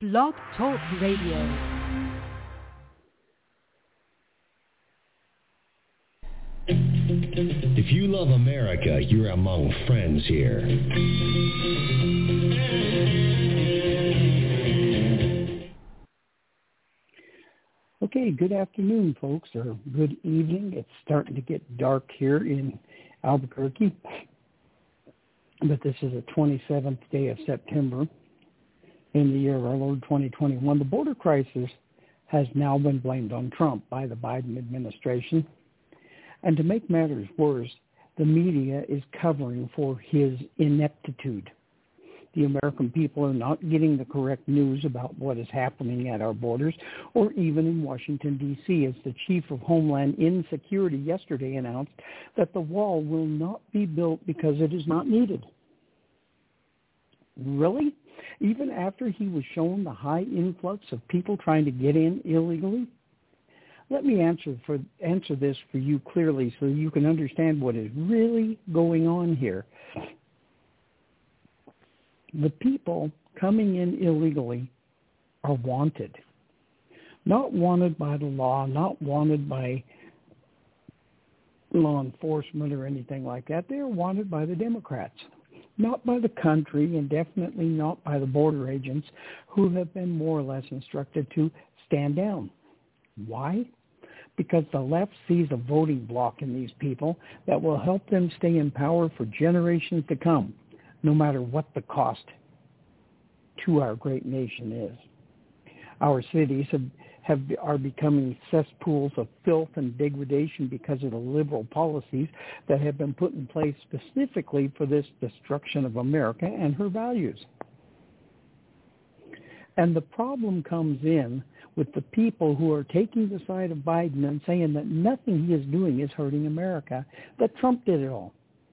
Blog Talk Radio. If you love America, you're among friends here. Okay, good afternoon, folks, or good evening. It's starting to get dark here in Albuquerque, but this is the 27th day of September in the year of our Lord 2021. The border crisis has now been blamed on Trump by the Biden administration. And to make matters worse, the media is covering for his ineptitude. The American people are not getting the correct news about what is happening at our borders or even in Washington, D.C., as the Chief of Homeland Insecurity yesterday announced that the wall will not be built because it is not needed. Really? Even after he was shown the high influx of people trying to get in illegally? Let me answer this for you clearly so you can understand what is really going on here. The people coming in illegally are wanted. Not wanted by the law, not wanted by law enforcement or anything like that. They are wanted by the Democrats, not by the country, and definitely not by the border agents who have been more or less instructed to stand down. Why? Because the left sees a voting bloc in these people that will help them stay in power for generations to come, no matter what the cost to our great nation is. Our cities are becoming cesspools of filth and degradation because of the liberal policies that have been put in place specifically for this destruction of America and her values. And the problem comes in with the people who are taking the side of Biden and saying that nothing he is doing is hurting America, that Trump did it all.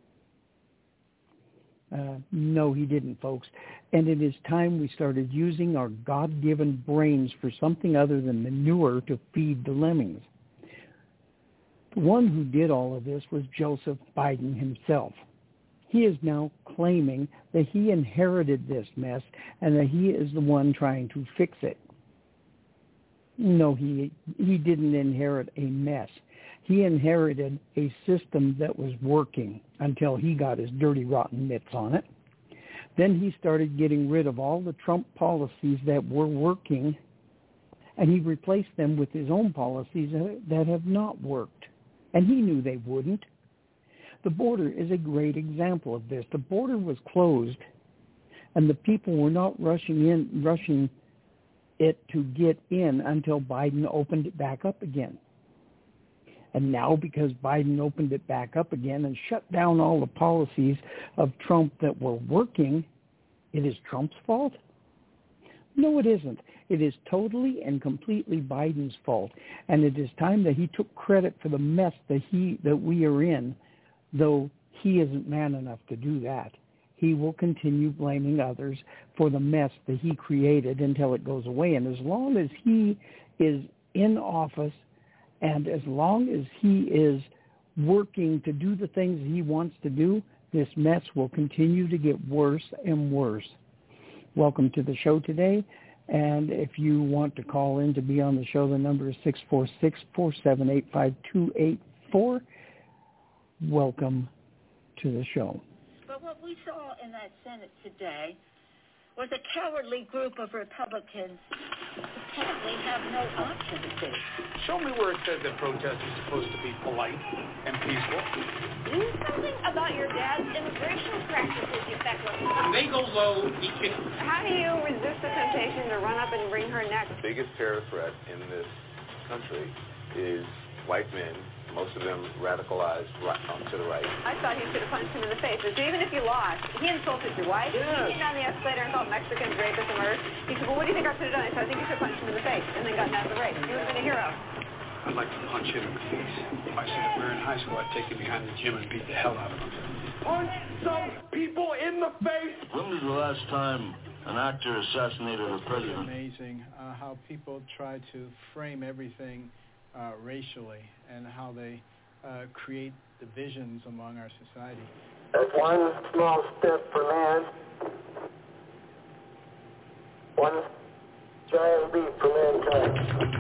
No, he didn't, folks. And it is time we started using our God-given brains for something other than manure to feed the lemmings. The one who did all of this was Joseph Biden himself. He is now claiming that he inherited this mess and that he is the one trying to fix it. No, he didn't inherit a mess. He inherited a system that was working until he got his dirty, rotten mitts on it. Then he started getting rid of all the Trump policies that were working, and he replaced them with his own policies that have not worked. And he knew they wouldn't. The border is a great example of this. The border was closed, and the people were not rushing it to get in until Biden opened it back up again. And now, because Biden opened it back up again and shut down all the policies of Trump that were working, it is Trump's fault? No, it isn't. It is totally and completely Biden's fault. And it is time that he took credit for the mess that we are in, though he isn't man enough to do that. He will continue blaming others for the mess that he created until it goes away. And as long as he is in office, and as long as he is working to do the things he wants to do, this mess will continue to get worse and worse. Welcome to the show today. And if you want to call in to be on the show, the number is 646-478-5284. Welcome to the show. But what we saw in that Senate today was a cowardly group of Republicans who apparently have no option to. Show me where it says that protest is supposed to be polite and peaceful. Do something about your dad's immigration practices, you feckless. When they go low, he kicks. How do you resist the temptation to run up and wring her neck? The biggest terror threat in this country is white men, most of them radicalized to the right. I thought he should have punched him in the face. So even if you lost, he insulted your wife. Yeah. He came down the escalator and called Mexicans rapists and murderers. He said, well, what do you think I should have done? I said, I think you should have punched him in the face and then gotten out of the race. He would have been a hero. I'd like to punch him in the face. If I said if we were in high school, I'd take him behind the gym and beat the hell out of him. Punch some people in the face! When was the last time an actor assassinated a president? It's amazing how people try to frame everything racially and how they create divisions among our society. That's one small step for man, one giant leap for mankind.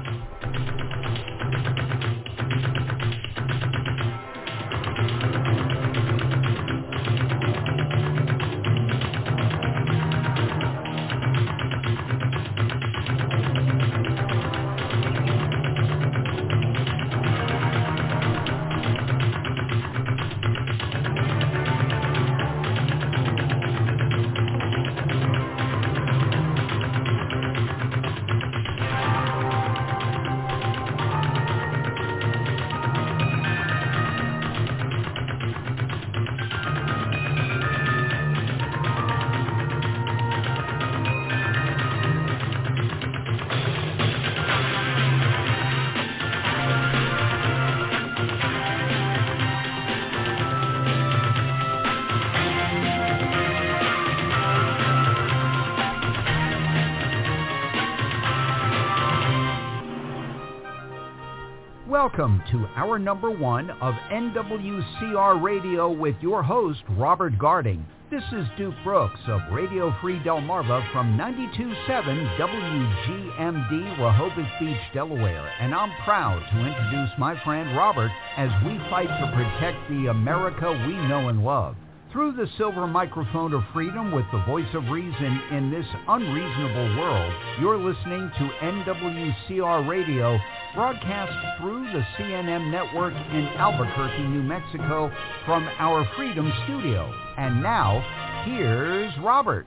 Welcome to hour number 1 of NWCR Radio with your host, Robert Garding. This is Duke Brooks of Radio Free Delmarva from 92.7 WGMD, Rehoboth Beach, Delaware, and I'm proud to introduce my friend Robert as we fight to protect the America we know and love. Through the silver microphone of freedom with the voice of reason in this unreasonable world, you're listening to NWCR Radio, broadcast through the CNN network in Albuquerque, New Mexico, from our Freedom Studio. And now, here's Robert.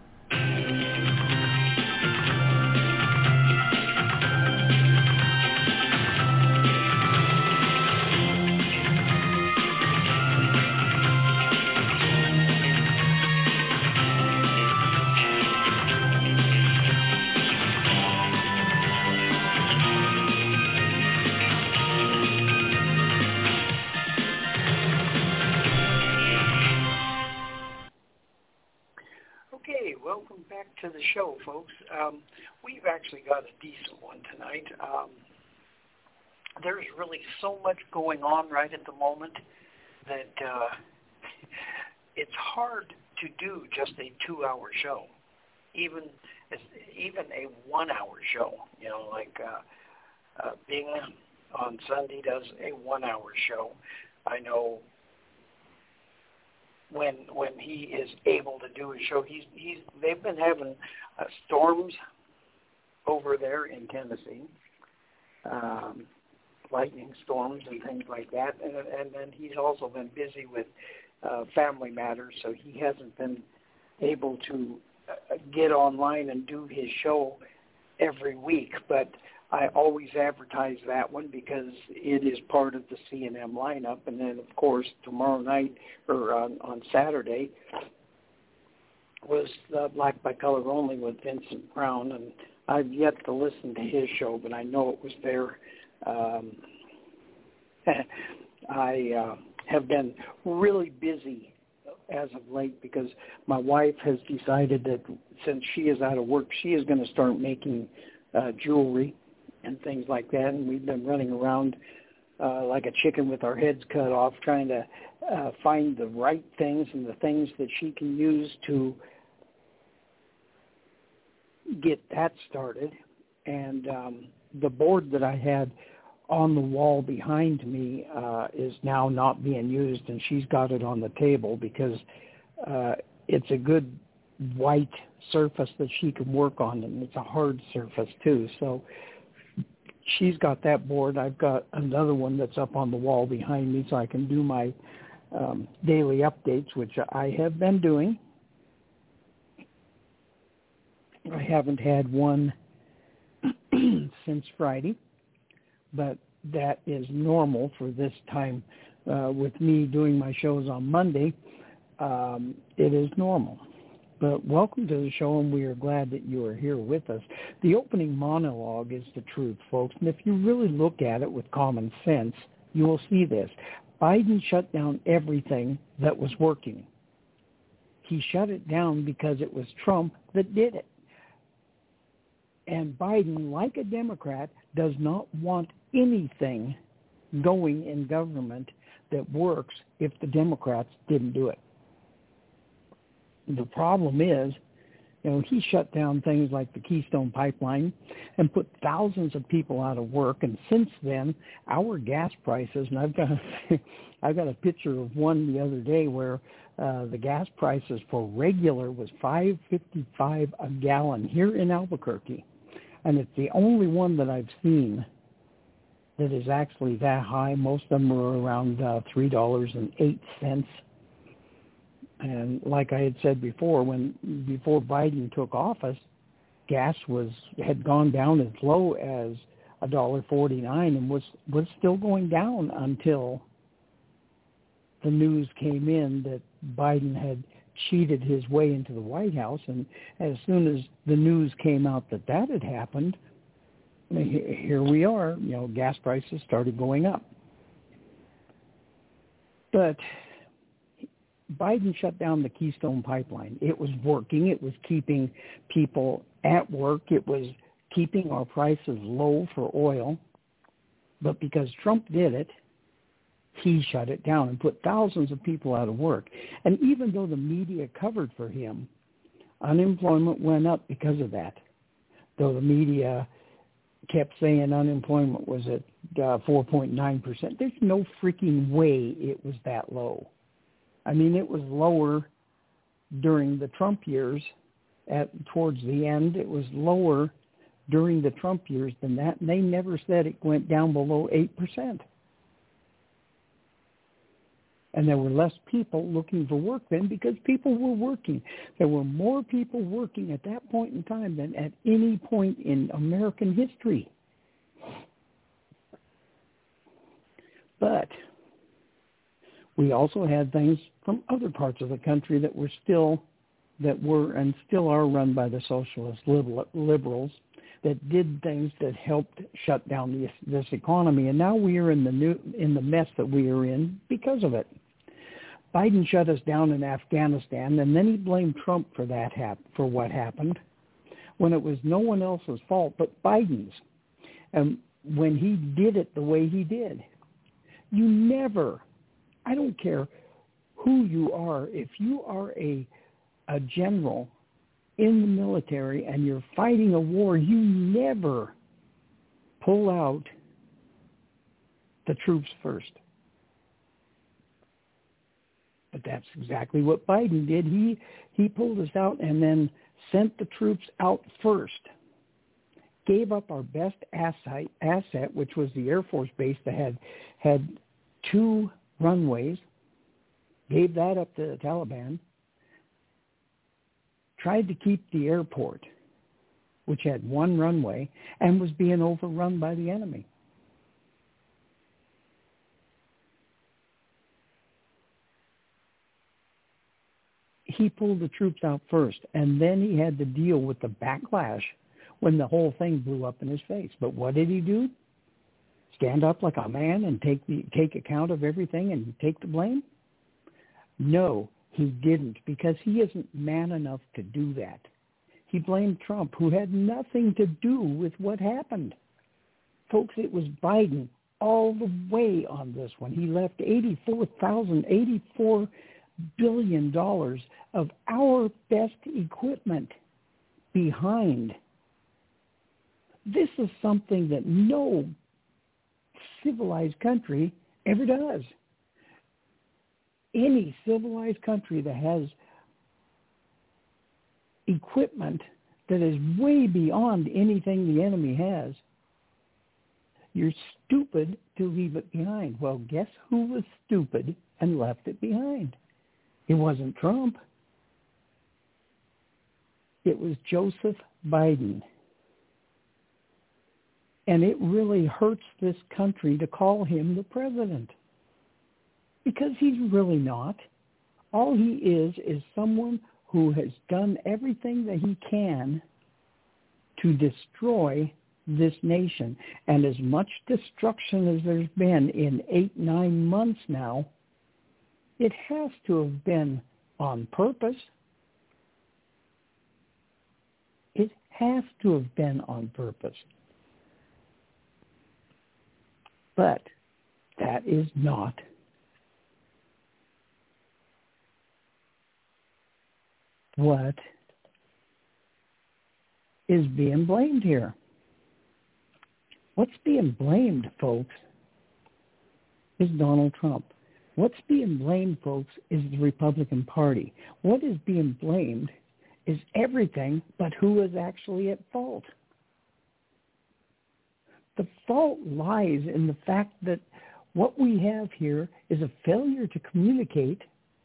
Welcome back to the show, folks. We've actually got a decent one tonight. There's really so much going on right at the moment that it's hard to do just a 2-hour show, even a 1-hour show. You know, like Bing on Sunday does a 1-hour show. I know when he is able to do a show, they've been having storms over there in Tennessee, lightning storms and things like that, and then he's also been busy with family matters, so he hasn't been able to get online and do his show every week, but I always advertise that one because it is part of the CNM lineup. And then, of course, tomorrow night, or on Saturday, was Black by Color Only with Vincent Brown. And I've yet to listen to his show, but I know it was there. I have been really busy as of late because my wife has decided that since she is out of work, she is going to start making jewelry and things like that, and we've been running around like a chicken with our heads cut off trying to find the right things and the things that she can use to get that started. And the board that I had on the wall behind me is now not being used, and she's got it on the table because it's a good white surface that she can work on, and it's a hard surface too. So she's got that board. I've got another one that's up on the wall behind me so I can do my daily updates, which I have been doing. I haven't had one since Friday, but that is normal for this time. With me doing my shows on Monday, it is normal. But welcome to the show, and we are glad that you are here with us. The opening monologue is the truth, folks, and if you really look at it with common sense, you will see this. Biden shut down everything that was working. He shut it down because it was Trump that did it. And Biden, like a Democrat, does not want anything going in government that works if the Democrats didn't do it. The problem is He shut down things like the Keystone Pipeline and put thousands of people out of work. And since then, our gas prices, and I've got a picture of one the other day where the gas prices for regular was $5.55 a gallon here in Albuquerque. And it's the only one that I've seen that is actually that high. Most of them are around $3.08. And like I had said before, before Biden took office, gas had gone down as low as $1.49 and was still going down until the news came in that Biden had cheated his way into the White House. And as soon as the news came out that had happened, here we are. Gas prices started going up. But Biden shut down the Keystone Pipeline. It was working. It was keeping people at work. It was keeping our prices low for oil. But because Trump did it, he shut it down and put thousands of people out of work. And even though the media covered for him, unemployment went up because of that. Though the media kept saying unemployment was at 4.9%. There's no freaking way it was that low. I mean, it was lower during the Trump years. Towards the end, it was lower during the Trump years than that. And they never said it went down below 8%. And there were less people looking for work then because people were working. There were more people working at that point in time than at any point in American history. But we also had things from other parts of the country that were and still are run by the socialist liberals that did things that helped shut down this economy. And now we are in the mess that we are in because of it. Biden shut us down in Afghanistan, and then he blamed Trump for for what happened, when it was no one else's fault but Biden's. And when he did it the way he did, you never, I don't care who you are, if you are a general in the military and you're fighting a war, you never pull out the troops first. But that's exactly what Biden did. He pulled us out and then sent the troops out first, gave up our best asset, which was the Air Force base that had 2 runways, gave that up to the Taliban, tried to keep the airport, which had 1 runway, and was being overrun by the enemy. He pulled the troops out first, and then he had to deal with the backlash when the whole thing blew up in his face. But what did he do? Stand up like a man and take account of everything and take the blame? No, he didn't, because he isn't man enough to do that. He blamed Trump, who had nothing to do with what happened. Folks, it was Biden all the way on this one. He left $84 billion of our best equipment behind. This is something that no civilized country ever does. Any civilized country that has equipment that is way beyond anything the enemy has, you're stupid to leave it behind. Well, guess who was stupid and left it behind? It wasn't Trump. It was Joseph Biden. And it really hurts this country to call him the president, because he's really not. All he is someone who has done everything that he can to destroy this nation. And as much destruction as there's been in 8-9 months now, it has to have been on purpose. It has to have been on purpose. But that is not what is being blamed here. What's being blamed, folks, is Donald Trump. What's being blamed, folks, is the Republican Party. What is being blamed is everything but who is actually at fault. The fault lies in the fact that what we have here is a failure to communicate.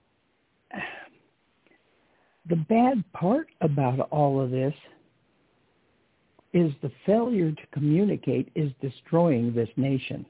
The bad part about all of this is the failure to communicate is destroying this nation.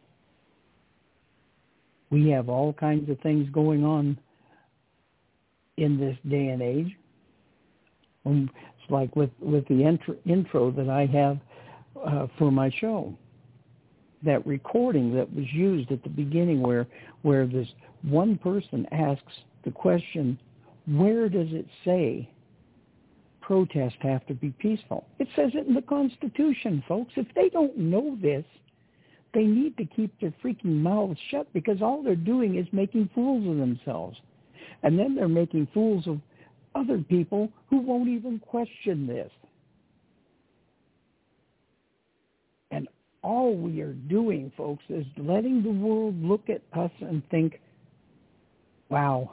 We have all kinds of things going on in this day and age. It's like with the intro that I have for my show. That recording that was used at the beginning where this one person asks the question, where does it say protests have to be peaceful? It says it in the Constitution, folks. If they don't know this, they need to keep their freaking mouths shut, because all they're doing is making fools of themselves. And then they're making fools of other people who won't even question this. And all we are doing, folks, is letting the world look at us and think, wow,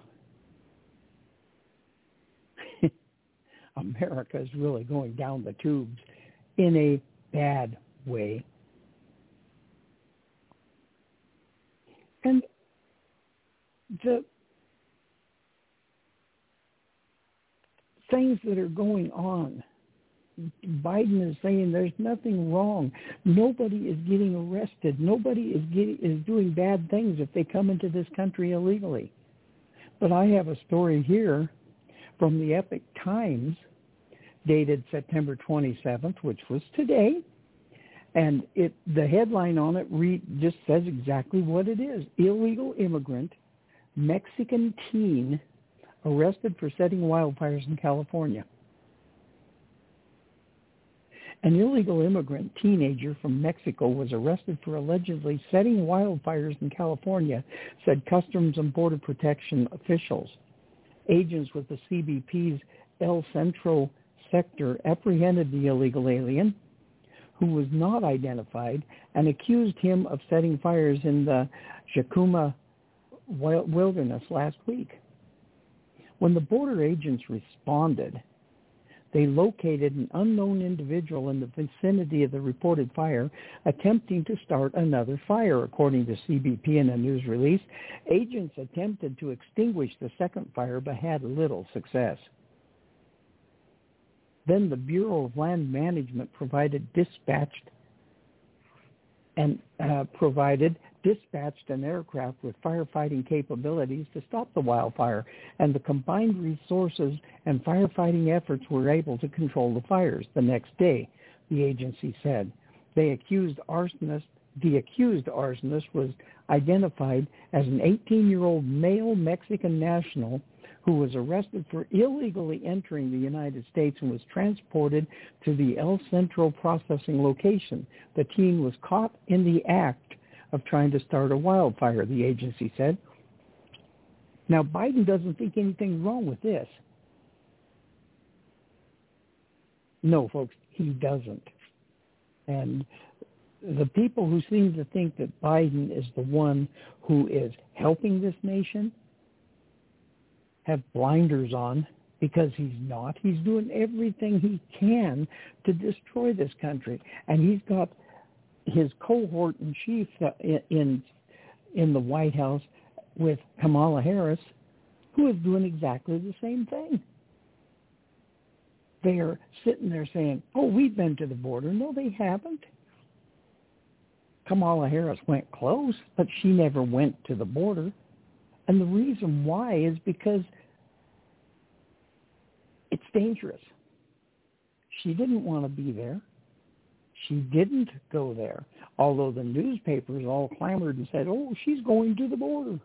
America is really going down the tubes in a bad way. And the things that are going on, Biden is saying there's nothing wrong. Nobody is getting arrested. Nobody is doing bad things if they come into this country illegally. But I have a story here from the Epoch Times dated September 27th, which was today. And the headline on it just says exactly what it is. Illegal immigrant, Mexican teen arrested for setting wildfires in California. An illegal immigrant teenager from Mexico was arrested for allegedly setting wildfires in California, said Customs and Border Protection officials. Agents with the CBP's El Centro sector apprehended the illegal alien, who was not identified, and accused him of setting fires in the Jacuma wilderness last week. When the border agents responded, they located an unknown individual in the vicinity of the reported fire, attempting to start another fire, according to CBP in a news release. Agents attempted to extinguish the second fire, but had little success. Then the Bureau of Land Management dispatched an aircraft with firefighting capabilities to stop the wildfire, and the combined resources and firefighting efforts were able to control the fires. The next day, the agency said. The accused arsonist was identified as an 18-year-old male Mexican national who was arrested for illegally entering the United States and was transported to the El Centro processing location. The teen was caught in the act of trying to start a wildfire, the agency said. Now, Biden doesn't think anything's wrong with this. No, folks, he doesn't. And the people who seem to think that Biden is the one who is helping this nation have blinders on, because he's not. He's doing everything he can to destroy this country. And he's got his cohort in chief in the White House with Kamala Harris, who is doing exactly the same thing. They are sitting there saying, oh, we've been to the border. No, they haven't. Kamala Harris went close, but she never went to the border. And the reason why is because it's dangerous. She didn't want to be there. She didn't go there, although the newspapers all clamored and said, oh, she's going to the border.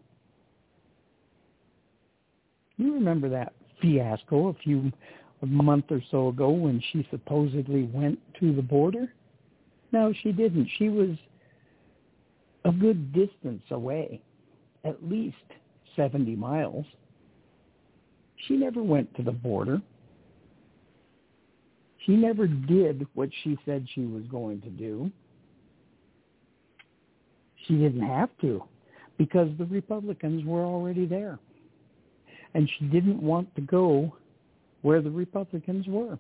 You remember that fiasco a month or so ago when she supposedly went to the border? No, she didn't. She was a good distance away, at least 70 miles. She never went to the border. She never did what she said she was going to do. She didn't have to because the Republicans were already there. And she didn't want to go where the Republicans were.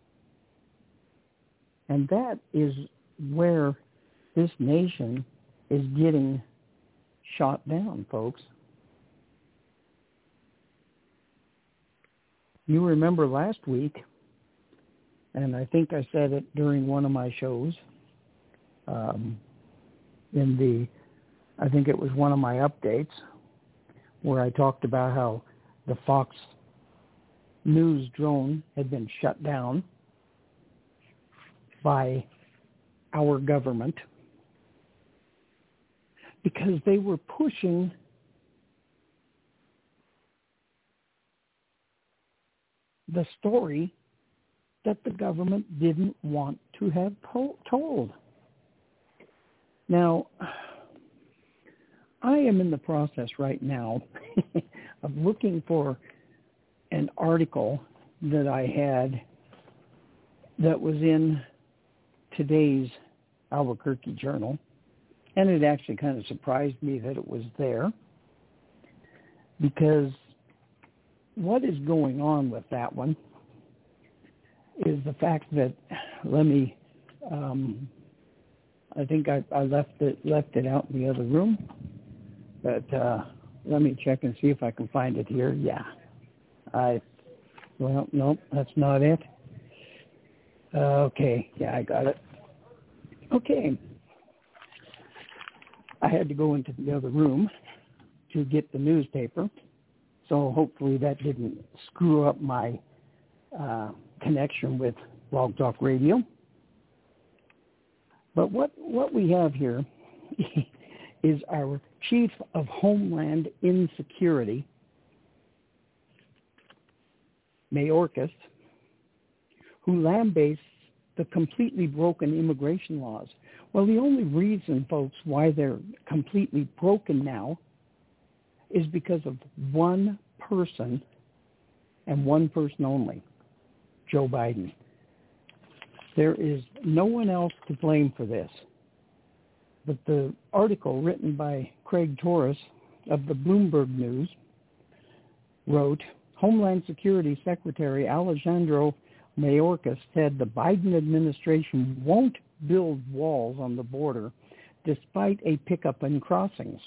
And that is where this nation is getting shot down, folks. You remember last week, and I think I said it during one of my shows, I think it was one of my updates, where I talked about how the Fox News drone had been shut down by our government because they were pushing the story that the government didn't want to have told. Now, I am in the process right now of looking for an article that I had that was in today's Albuquerque Journal, and it actually kind of surprised me that it was there, because what is going on with that one is the fact that, I think I left it out in the other room, but let me check and see if I can find it here. Yeah. Nope, that's not it. Okay, yeah, I got it. Okay. I had to go into the other room to get the newspaper, so hopefully that didn't screw up my connection with Blog Talk Radio. But what we have here is our Chief of Homeland Insecurity, Mayorkas, who lambasts the completely broken immigration laws. Well, the only reason, folks, why they're completely broken now is because of one person and one person only, Joe Biden. There is no one else to blame for this. But the article written by Craig Torres of the Bloomberg News wrote, Homeland Security Secretary Alejandro Mayorkas said the Biden administration won't build walls on the border despite a pickup in crossings.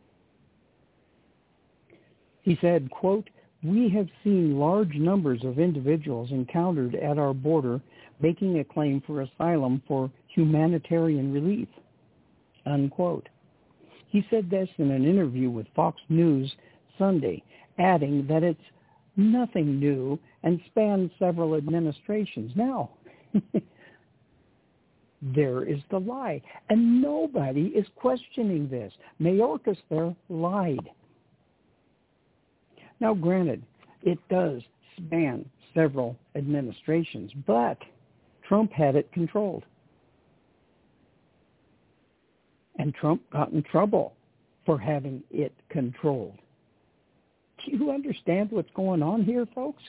He said, quote, we have seen large numbers of individuals encountered at our border making a claim for asylum for humanitarian relief, unquote. He said this in an interview with Fox News Sunday, adding that it's nothing new and spans several administrations. Now, there is the lie. And nobody is questioning this. Mayorkas there lied. Now, granted, it does span several administrations, but Trump had it controlled. And Trump got in trouble for having it controlled. Do you understand what's going on here, folks?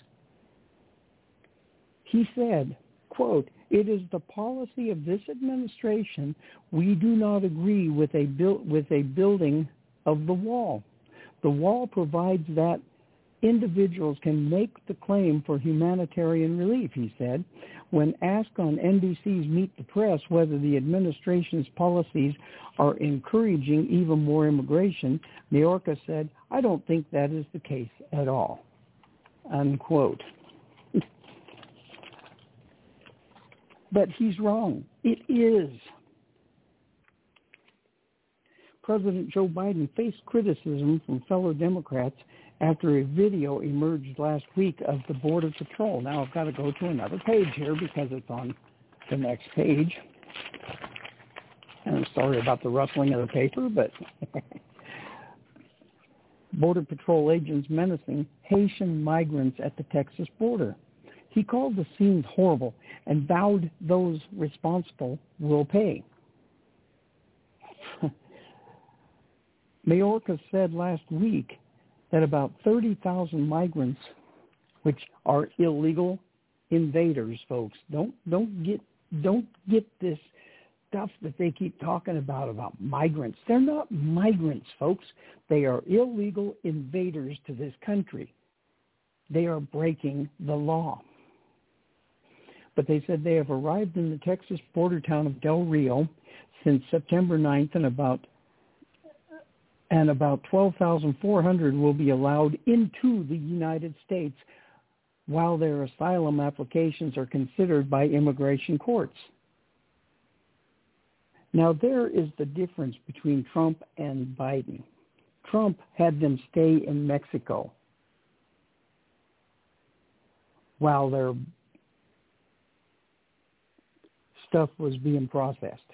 He said, quote, it is the policy of this administration. We do not agree with a building of the wall. The wall provides that individuals can make the claim for humanitarian relief, he said. When asked on NBC's Meet the Press whether the administration's policies are encouraging even more immigration, Mayorkas said, I don't think that is the case at all, unquote. But he's wrong. It is. President Joe Biden faced criticism from fellow Democrats after a video emerged last week of the Border Patrol. Now I've got to go to another page here because it's on the next page. And I'm sorry about the rustling of the paper, but Border Patrol agents menacing Haitian migrants at the Texas border. He called the scenes horrible and vowed those responsible will pay. Mayorkas said last week that about 30,000 migrants, which are illegal invaders, folks. Don't get this stuff that they keep talking about migrants. They're not migrants, folks. They are illegal invaders to this country. They are breaking the law. But they said they have arrived in the Texas border town of Del Rio since September 9th, and about 12,400 will be allowed into the United States while their asylum applications are considered by immigration courts. Now, there is the difference between Trump and Biden. Trump had them stay in Mexico while their stuff was being processed.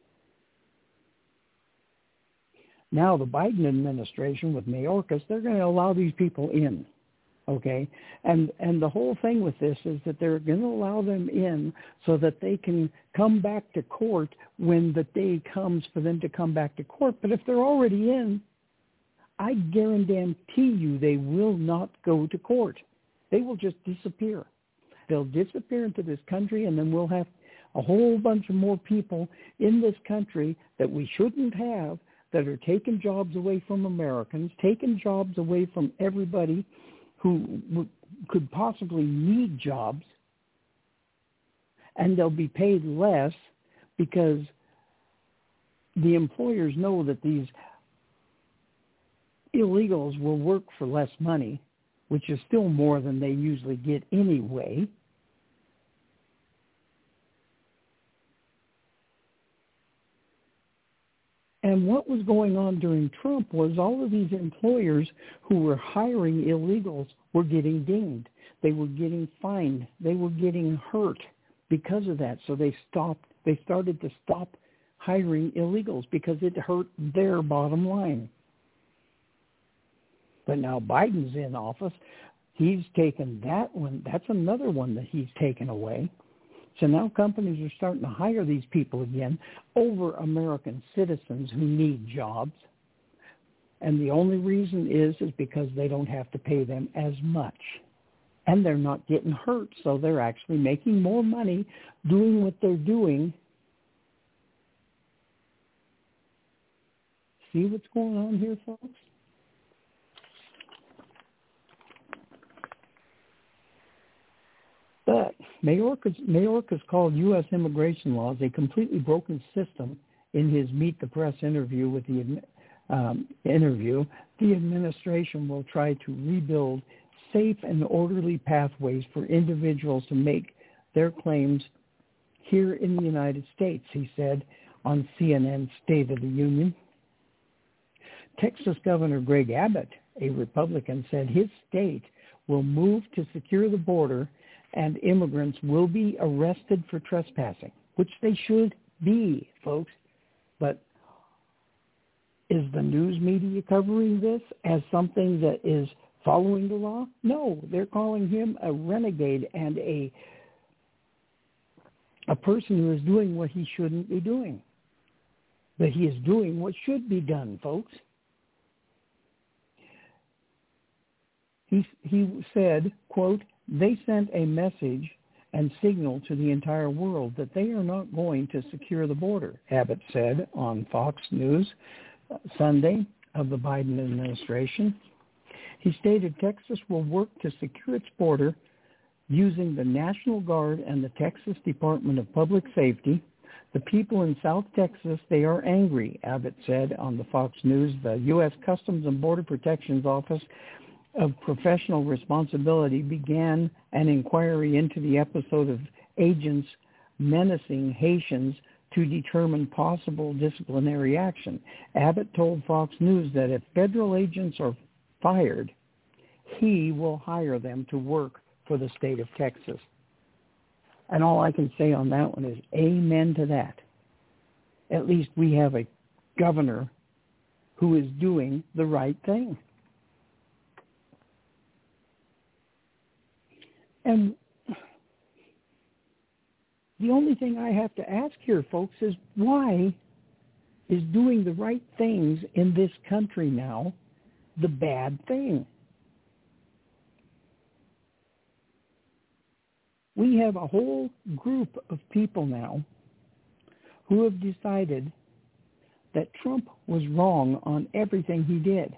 Now, the Biden administration with Mayorkas, they're going to allow these people in. Okay, and the whole thing with this is that they're going to allow them in so that they can come back to court when the day comes for them to come back to court. But if they're already in, I guarantee you they will not go to court. They will just disappear. They'll disappear into this country, and then we'll have a whole bunch of more people in this country that we shouldn't have, that are taking jobs away from Americans, taking jobs away from everybody who could possibly need jobs, and they'll be paid less because the employers know that these illegals will work for less money, which is still more than they usually get anyway. And what was going on during Trump was all of these employers who were hiring illegals were getting dinged. They were getting fined. They were getting hurt because of that. So they started to stop hiring illegals because it hurt their bottom line. But now Biden's in office. He's taken that one. That's another one that he's taken away. So now companies are starting to hire these people again over American citizens who need jobs. And the only reason is because they don't have to pay them as much. And they're not getting hurt, so they're actually making more money doing what they're doing. See what's going on here, folks? But Mayorkas called U.S. immigration laws a completely broken system in his Meet the Press interview with the administration will try to rebuild safe and orderly pathways for individuals to make their claims here in the United States, he said on CNN's State of the Union. Texas Governor Greg Abbott, a Republican, said his state will move to secure the border and immigrants will be arrested for trespassing, which they should be, folks. But is the news media covering this as something that is following the law? No, they're calling him a renegade and a person who is doing what he shouldn't be doing. But he is doing what should be done, folks. He said, quote, "They sent a message and signal to the entire world that they are not going to secure the border," Abbott said on Fox News Sunday of the Biden administration. He stated Texas will work to secure its border using the National Guard and the Texas Department of Public Safety. The people in South Texas, they are angry, Abbott said on the Fox News. The U.S. Customs and Border Protection's Office of Professional Responsibility began an inquiry into the episode of agents menacing Haitians to determine possible disciplinary action. Abbott told Fox News that if federal agents are fired, he will hire them to work for the state of Texas. And all I can say on that one is amen to that. At least we have a governor who is doing the right thing. And the only thing I have to ask here, folks, is why is doing the right things in this country now the bad thing? We have a whole group of people now who have decided that Trump was wrong on everything he did.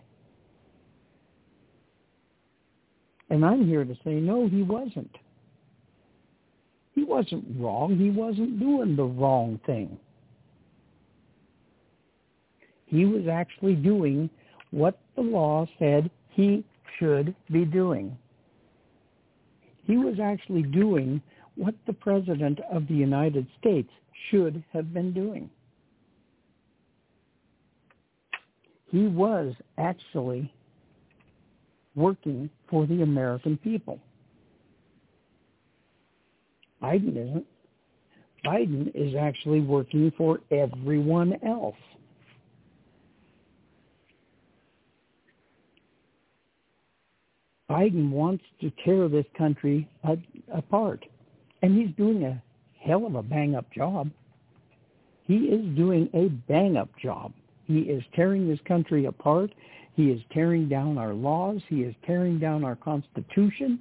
And I'm here to say, no, he wasn't. He wasn't wrong. He wasn't doing the wrong thing. He was actually doing what the law said he should be doing. He was actually doing what the President of the United States should have been doing. He was actually working for the American people. Biden isn't. Biden is actually working for everyone else. Biden wants to tear this country apart. And he's doing a hell of a bang-up job. He is doing a bang-up job. He is tearing this country apart. He is tearing down our laws. He is tearing down our Constitution.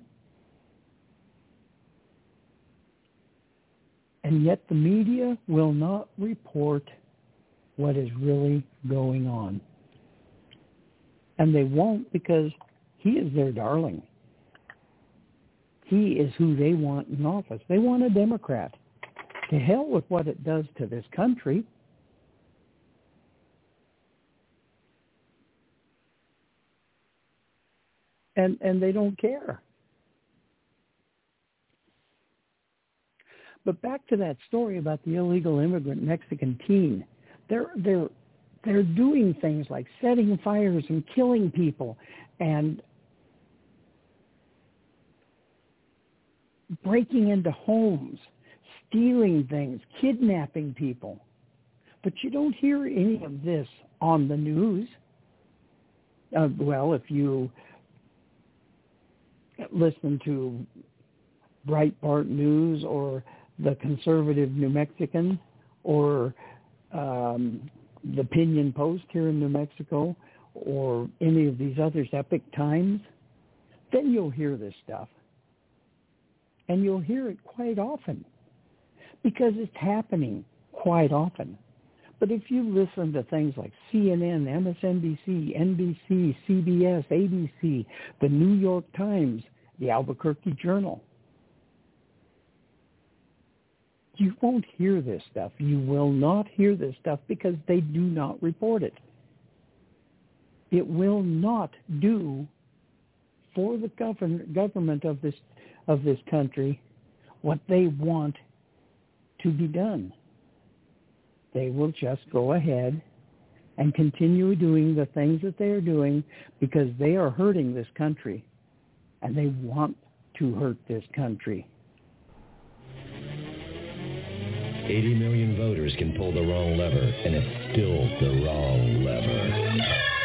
And yet the media will not report what is really going on. And they won't because he is their darling. He is who they want in office. They want a Democrat. To hell with what it does to this country. And they don't care. But back to that story about the illegal immigrant Mexican teen. They're doing things like setting fires and killing people and breaking into homes, stealing things, kidnapping people. But you don't hear any of this on the news. Well, if you listen to Breitbart News or the Conservative New Mexican or the Pinion Post here in New Mexico or any of these others, Epic Times, then you'll hear this stuff. And you'll hear it quite often because it's happening quite often. But if you listen to things like CNN, MSNBC, NBC, CBS, ABC, the New York Times, the Albuquerque Journal, you won't hear this stuff. You will not hear this stuff because they do not report it. It will not do for the government of this country what they want to be done. They will just go ahead and continue doing the things that they are doing because they are hurting this country and they want to hurt this country. 80 million voters can pull the wrong lever, and it's still the wrong lever.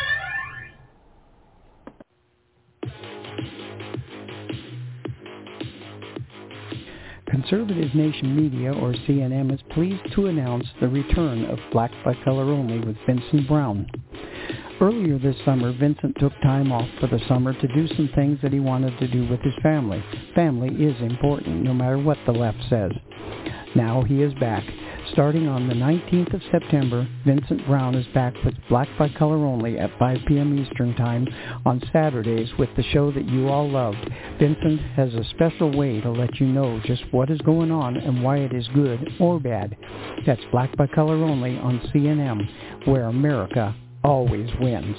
Conservative Nation Media, or CNN, is pleased to announce the return of Black by Color Only with Vincent Brown. Earlier this summer, Vincent took time off for the summer to do some things that he wanted to do with his family. Family is important, no matter what the left says. Now he is back. Starting on the 19th of September, Vincent Brown is back with Black by Color Only at 5 p.m. Eastern Time on Saturdays with the show that you all loved. Vincent has a special way to let you know just what is going on and why it is good or bad. That's Black by Color Only on CNN, where America always wins.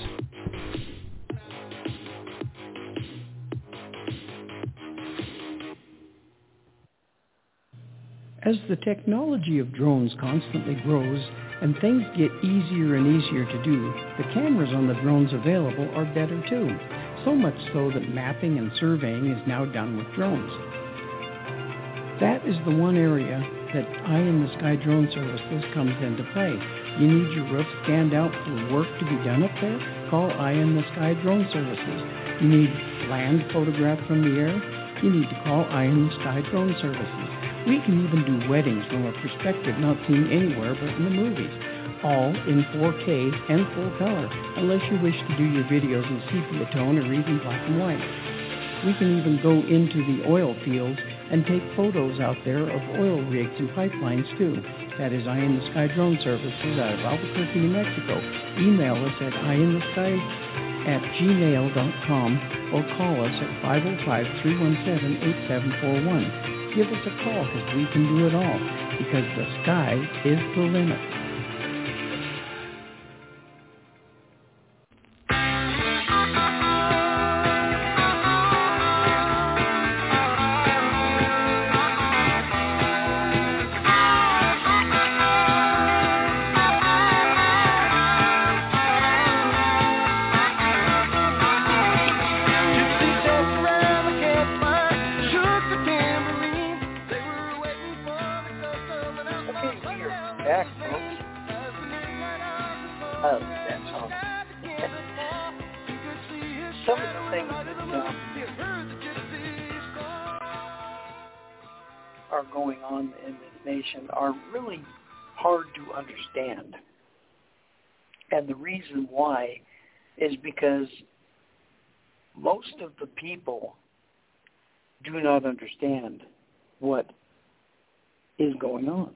As the technology of drones constantly grows and things get easier and easier to do, the cameras on the drones available are better too. So much so that mapping and surveying is now done with drones. That is the one area that Eye in the Sky Drone Services comes into play. You need your roof scanned out for work to be done up there? Call Eye in the Sky Drone Services. You need land photographed from the air? You need to call Eye in the Sky Drone Services. We can even do weddings from a perspective not seen anywhere but in the movies, all in 4K and full color, unless you wish to do your videos in sepia tone or even black and white. We can even go into the oil fields and take photos out there of oil rigs and pipelines too. That is Eye in the Sky Drone Services out of Albuquerque, New Mexico. Email us at eyeinthesky@gmail.com or call us at 505-317-8741. Give us a call because we can do it all, because the sky is the limit. Are really hard to understand. And the reason why is because most of the people do not understand what is going on.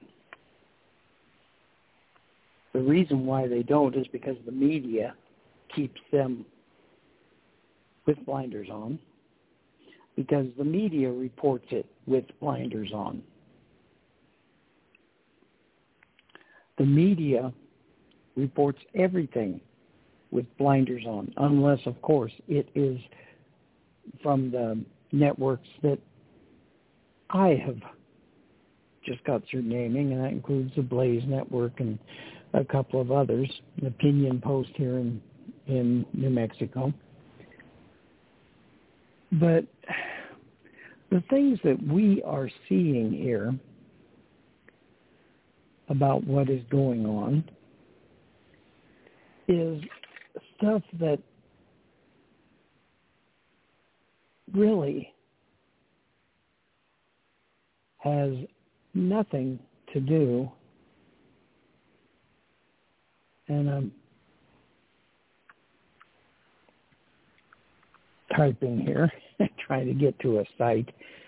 The reason why they don't is because the media keeps them with blinders on, because the media reports it with blinders on. The media reports everything with blinders on, unless, of course, it is from the networks that I have just got through naming, and that includes the Blaze Network and a couple of others, an Opinion Post here in New Mexico. But the things that we are seeing here about what is going on is stuff that really has nothing to do, and I'm typing here, trying to get to a site.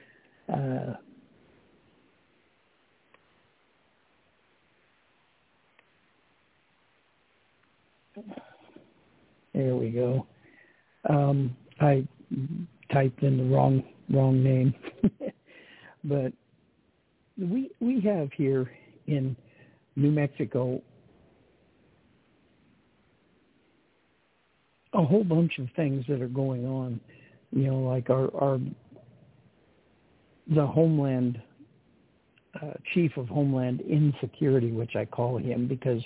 There we go. I typed in the wrong name, but we have here in New Mexico a whole bunch of things that are going on. You know, like the Homeland Chief of Homeland Insecurity, which I call him because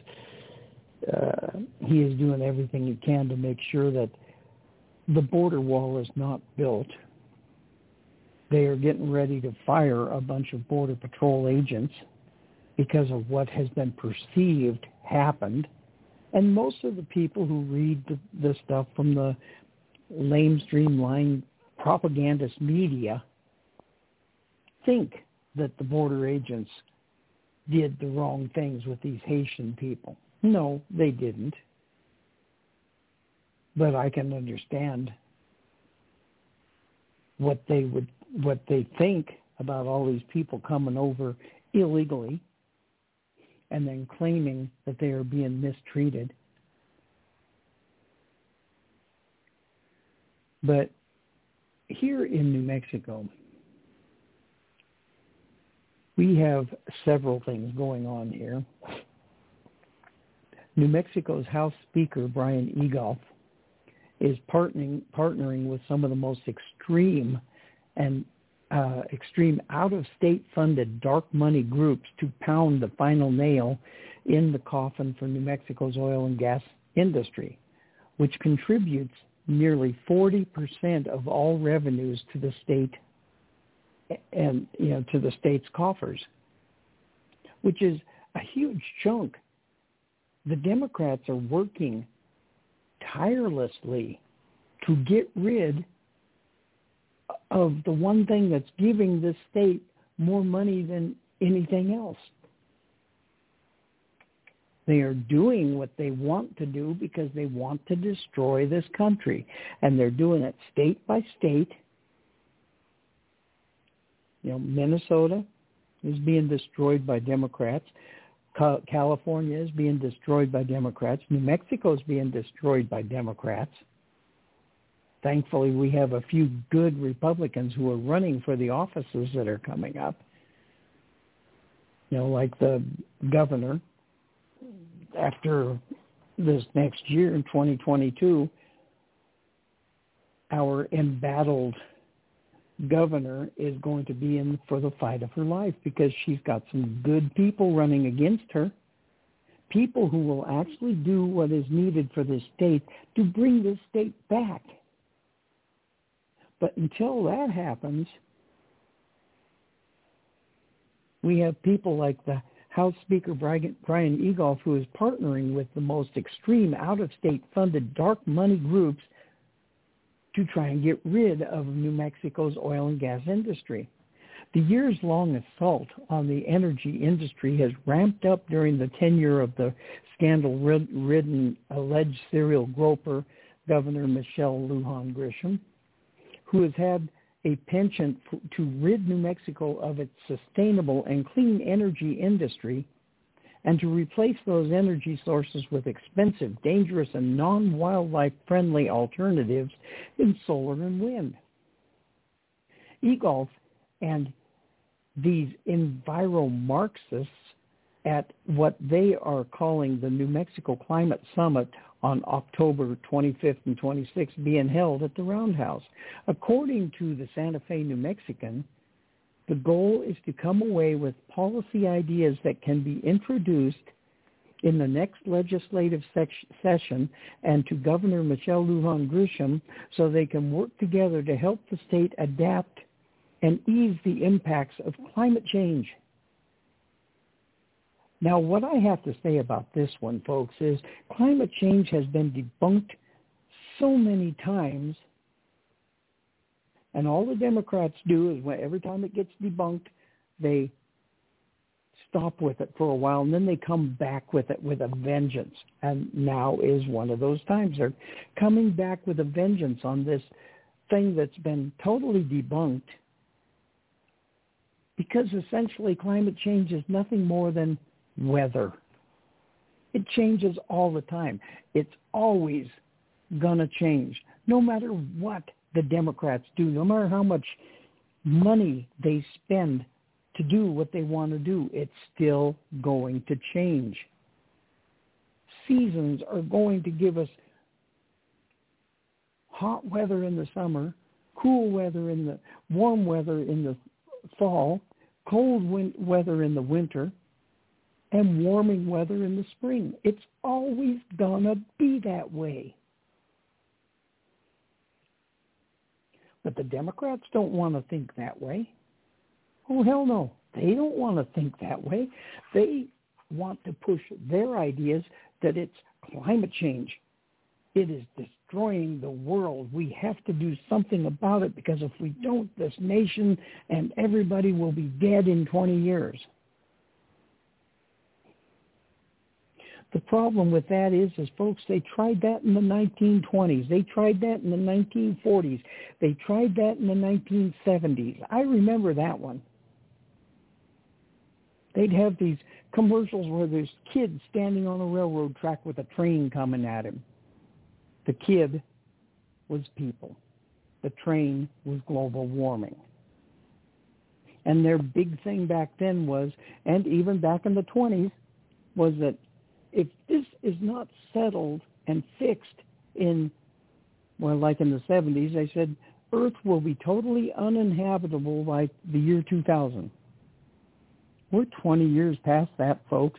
he is doing everything he can to make sure that the border wall is not built. They are getting ready to fire a bunch of Border Patrol agents because of what has been perceived happened. And most of the people who read the stuff from the lamestream line propagandist media think that the border agents did the wrong things with these Haitian people. No, they didn't. But I can understand what they think about all these people coming over illegally and then claiming that they are being mistreated. But here in New Mexico, we have several things going on here. New Mexico's House Speaker, Brian Egoff, is partnering with some of the most extreme out-of-state funded dark money groups to pound the final nail in the coffin for New Mexico's oil and gas industry, which contributes nearly 40% of all revenues to the state and, to the state's coffers, which is a huge chunk. The Democrats are working tirelessly to get rid of the one thing that's giving this state more money than anything else. They are doing what they want to do because they want to destroy this country. And they're doing it state by state. Minnesota is being destroyed by Democrats. California is being destroyed by Democrats. New Mexico is being destroyed by Democrats. Thankfully, we have a few good Republicans who are running for the offices that are coming up. Like the governor, after this next year in 2022, our embattled governor is going to be in for the fight of her life because she's got some good people running against her, people who will actually do what is needed for this state to bring this state back. But until that happens, we have people like the House Speaker Brian Egolf, who is partnering with the most extreme out-of-state funded dark money groups to try and get rid of New Mexico's oil and gas industry. The years-long assault on the energy industry has ramped up during the tenure of the scandal-ridden alleged serial groper, Governor Michelle Lujan Grisham, who has had a penchant to rid New Mexico of its sustainable and clean energy industry and to replace those energy sources with expensive, dangerous, and non-wildlife-friendly alternatives in solar and wind. Egolf and these enviro-Marxists at what they are calling the New Mexico Climate Summit on October 25th and 26th being held at the Roundhouse. According to the Santa Fe New Mexican, the goal is to come away with policy ideas that can be introduced in the next legislative session and to Governor Michelle Lujan Grisham so they can work together to help the state adapt and ease the impacts of climate change. Now, what I have to say about this one, folks, is climate change has been debunked so many times, and all the Democrats do is every time it gets debunked, they stop with it for a while, and then they come back with it with a vengeance. And now is one of those times. They're coming back with a vengeance on this thing that's been totally debunked, because essentially climate change is nothing more than weather. It changes all the time. It's always going to change, no matter what the Democrats do, no matter how much money they spend to do what they want to do. It's still going to change. Seasons are going to give us hot weather in the summer, cool weather in the warm weather in the fall, cold weather in the winter, and warming weather in the spring. It's always gonna be that way. But the Democrats don't want to think that way. Oh, hell no. They don't want to think that way. They want to push their ideas that it's climate change. It is destroying the world. We have to do something about it, because if we don't, this nation and everybody will be dead in 20 years. The problem with that is folks, they tried that in the 1920s. They tried that in the 1940s. They tried that in the 1970s. I remember that one. They'd have these commercials where there's kids standing on a railroad track with a train coming at him. The kid was people. The train was global warming. And their big thing back then was, and even back in the 20s, was that if this is not settled and fixed in, well, like in the 70s, they said Earth will be totally uninhabitable by the year 2000. We're 20 years past that, folks.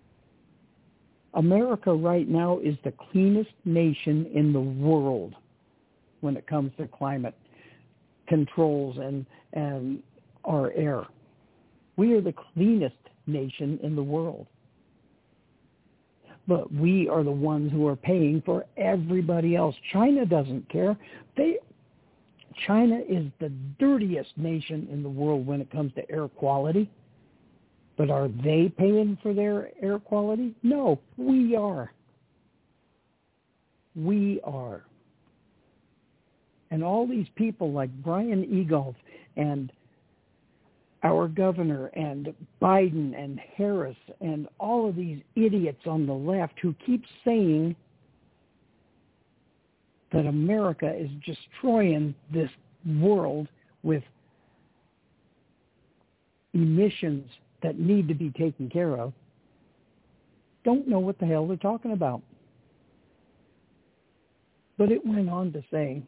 America right now is the cleanest nation in the world when it comes to climate controls and our air. We are the cleanest nation in the world. But we are the ones who are paying for everybody else. China doesn't care. China is the dirtiest nation in the world when it comes to air quality. But are they paying for their air quality? No, we are. We are. And all these people like Brian Egolf and our governor and Biden and Harris and all of these idiots on the left who keep saying that America is destroying this world with emissions that need to be taken care of, don't know what the hell they're talking about. But it went on to say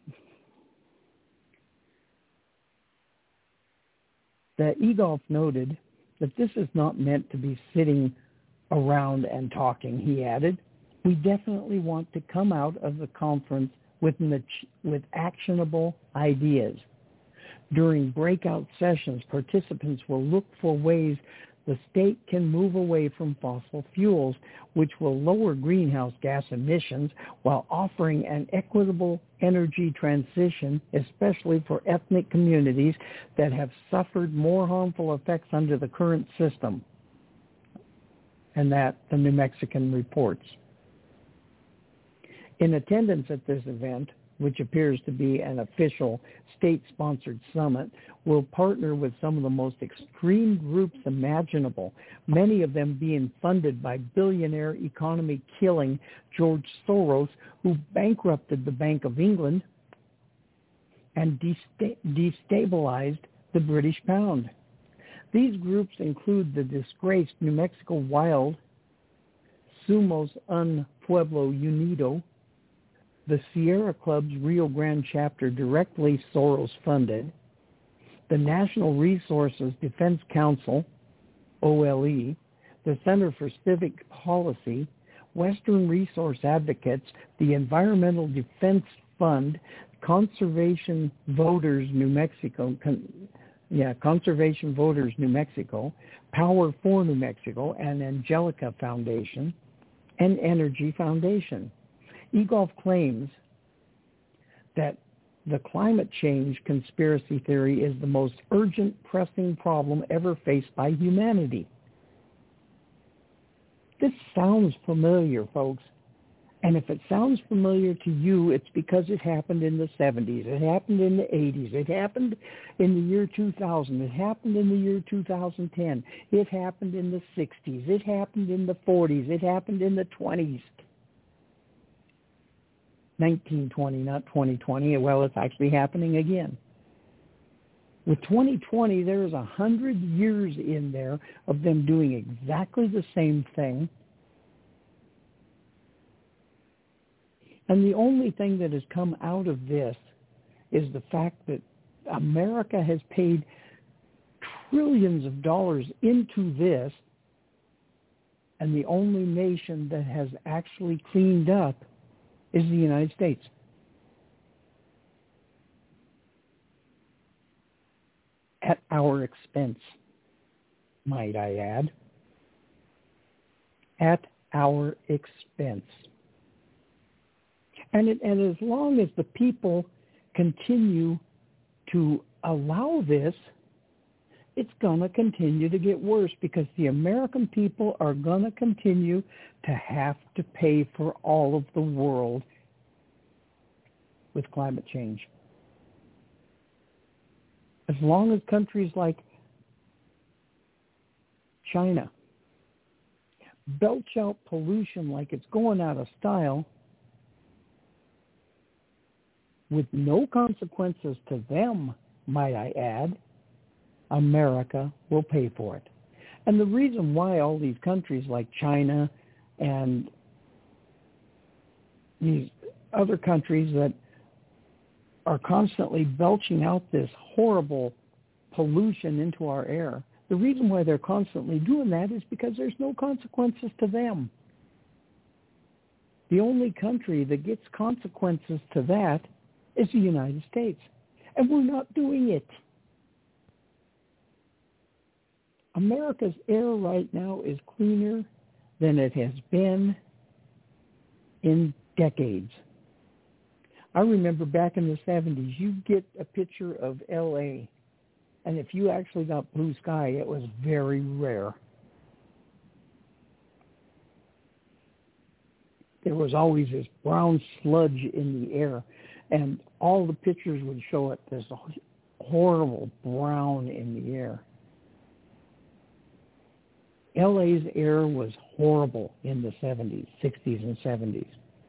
that Egolf noted that this is not meant to be sitting around and talking. He added, we definitely want to come out of the conference with actionable ideas. During breakout sessions, participants will look for ways the state can move away from fossil fuels, which will lower greenhouse gas emissions while offering an equitable energy transition, especially for ethnic communities that have suffered more harmful effects under the current system. And that the New Mexican reports. In attendance at this event, which appears to be an official state-sponsored summit, will partner with some of the most extreme groups imaginable, many of them being funded by billionaire economy-killing George Soros, who bankrupted the Bank of England and destabilized the British pound. These groups include the disgraced New Mexico Wild, Sumos Un Pueblo Unido, the Sierra Club's Rio Grande chapter directly Soros-funded, the National Resources Defense Council, OLE, the Center for Civic Policy, Western Resource Advocates, the Environmental Defense Fund, Conservation Voters New Mexico, Conservation Voters New Mexico, Power for New Mexico, and Angelica Foundation, and Energy Foundation. Egolf claims that the climate change conspiracy theory is the most urgent, pressing problem ever faced by humanity. This sounds familiar, folks. And if it sounds familiar to you, it's because it happened in the 70s. It happened in the 80s. It happened in the year 2000. It happened in the year 2010. It happened in the 60s. It happened in the 40s. It happened in the 20s. 1920, not 2020. Well, it's actually happening again. With 2020, there is 100 years in there of them doing exactly the same thing. And the only thing that has come out of this is the fact that America has paid trillions of dollars into this, and the only nation that has actually cleaned up is the United States. At our expense, might I add. At our expense. And as long as the people continue to allow this, it's going to continue to get worse because the American people are going to continue to have to pay for all of the world with climate change. As long as countries like China belch out pollution like it's going out of style with no consequences to them, might I add, America will pay for it. And the reason why all these countries like China and these other countries that are constantly belching out this horrible pollution into our air, the reason why they're constantly doing that is because there's no consequences to them. The only country that gets consequences to that is the United States. And we're not doing it. America's air right now is cleaner than it has been in decades. I remember back in the 70s, you get a picture of L.A., and if you actually got blue sky, it was very rare. There was always this brown sludge in the air, and all the pictures would show it this horrible brown in the air. LA's air was horrible in the 70s, 60s, and 70s.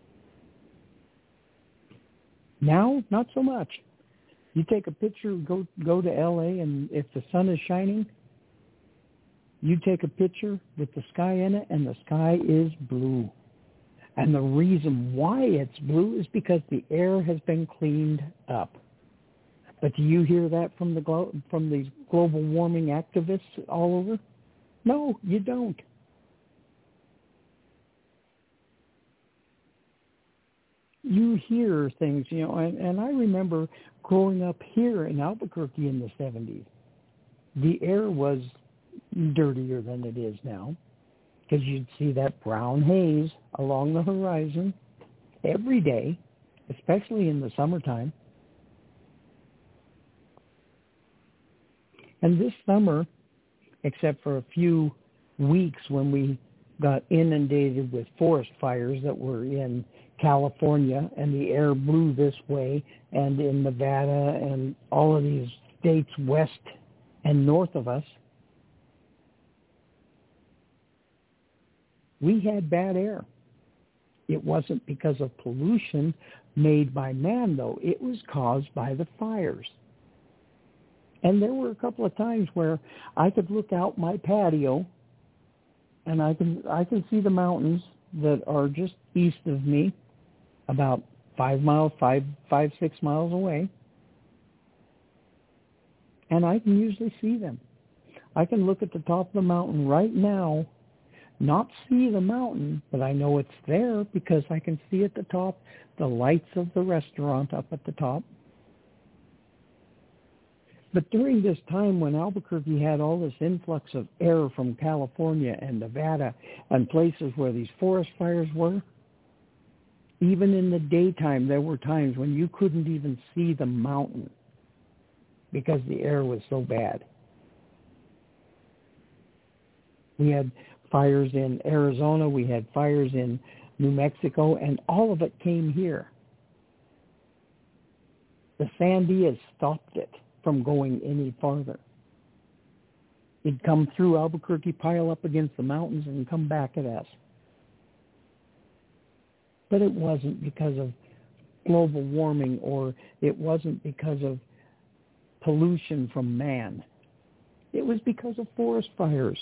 Now, not so much. You take a picture, go to LA, and if the sun is shining, you take a picture with the sky in it, and the sky is blue. And the reason why it's blue is because the air has been cleaned up. But do you hear that from these global warming activists all over? No, you don't. You hear things, and I remember growing up here in Albuquerque in the 70s. The air was dirtier than it is now because you'd see that brown haze along the horizon every day, especially in the summertime. And this summer, except for a few weeks when we got inundated with forest fires that were in California, and the air blew this way, and in Nevada and all of these states west and north of us, we had bad air. It wasn't because of pollution made by man, though. It was caused by the fires. And there were a couple of times where I could look out my patio, and I can see the mountains that are just east of me, about 6 miles away. And I can usually see them. I can look at the top of the mountain right now, not see the mountain, but I know it's there because I can see at the top the lights of the restaurant up at the top. But during this time when Albuquerque had all this influx of air from California and Nevada and places where these forest fires were, even in the daytime, there were times when you couldn't even see the mountain because the air was so bad. We had fires in Arizona, we had fires in New Mexico, and all of it came here. The Sandia stopped it from going any farther. It'd come through Albuquerque, pile up against the mountains, and come back at us. But it wasn't because of global warming, or it wasn't because of pollution from man. It was because of forest fires.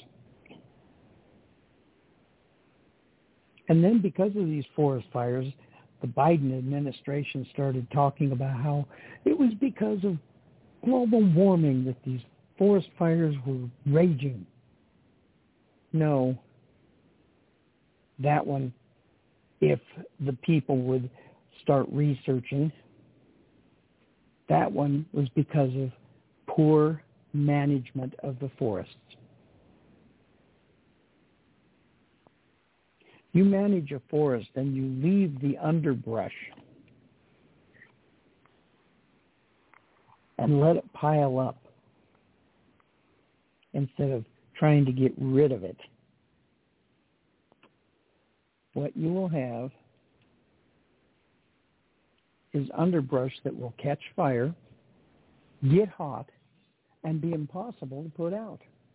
And then because of these forest fires, the Biden administration started talking about how it was because of global warming that these forest fires were raging. No, that one, if the people would start researching, that one was because of poor management of the forests. You manage a forest and you leave the underbrush and let it pile up instead of trying to get rid of it. What you will have is underbrush that will catch fire, get hot, and be impossible to put out.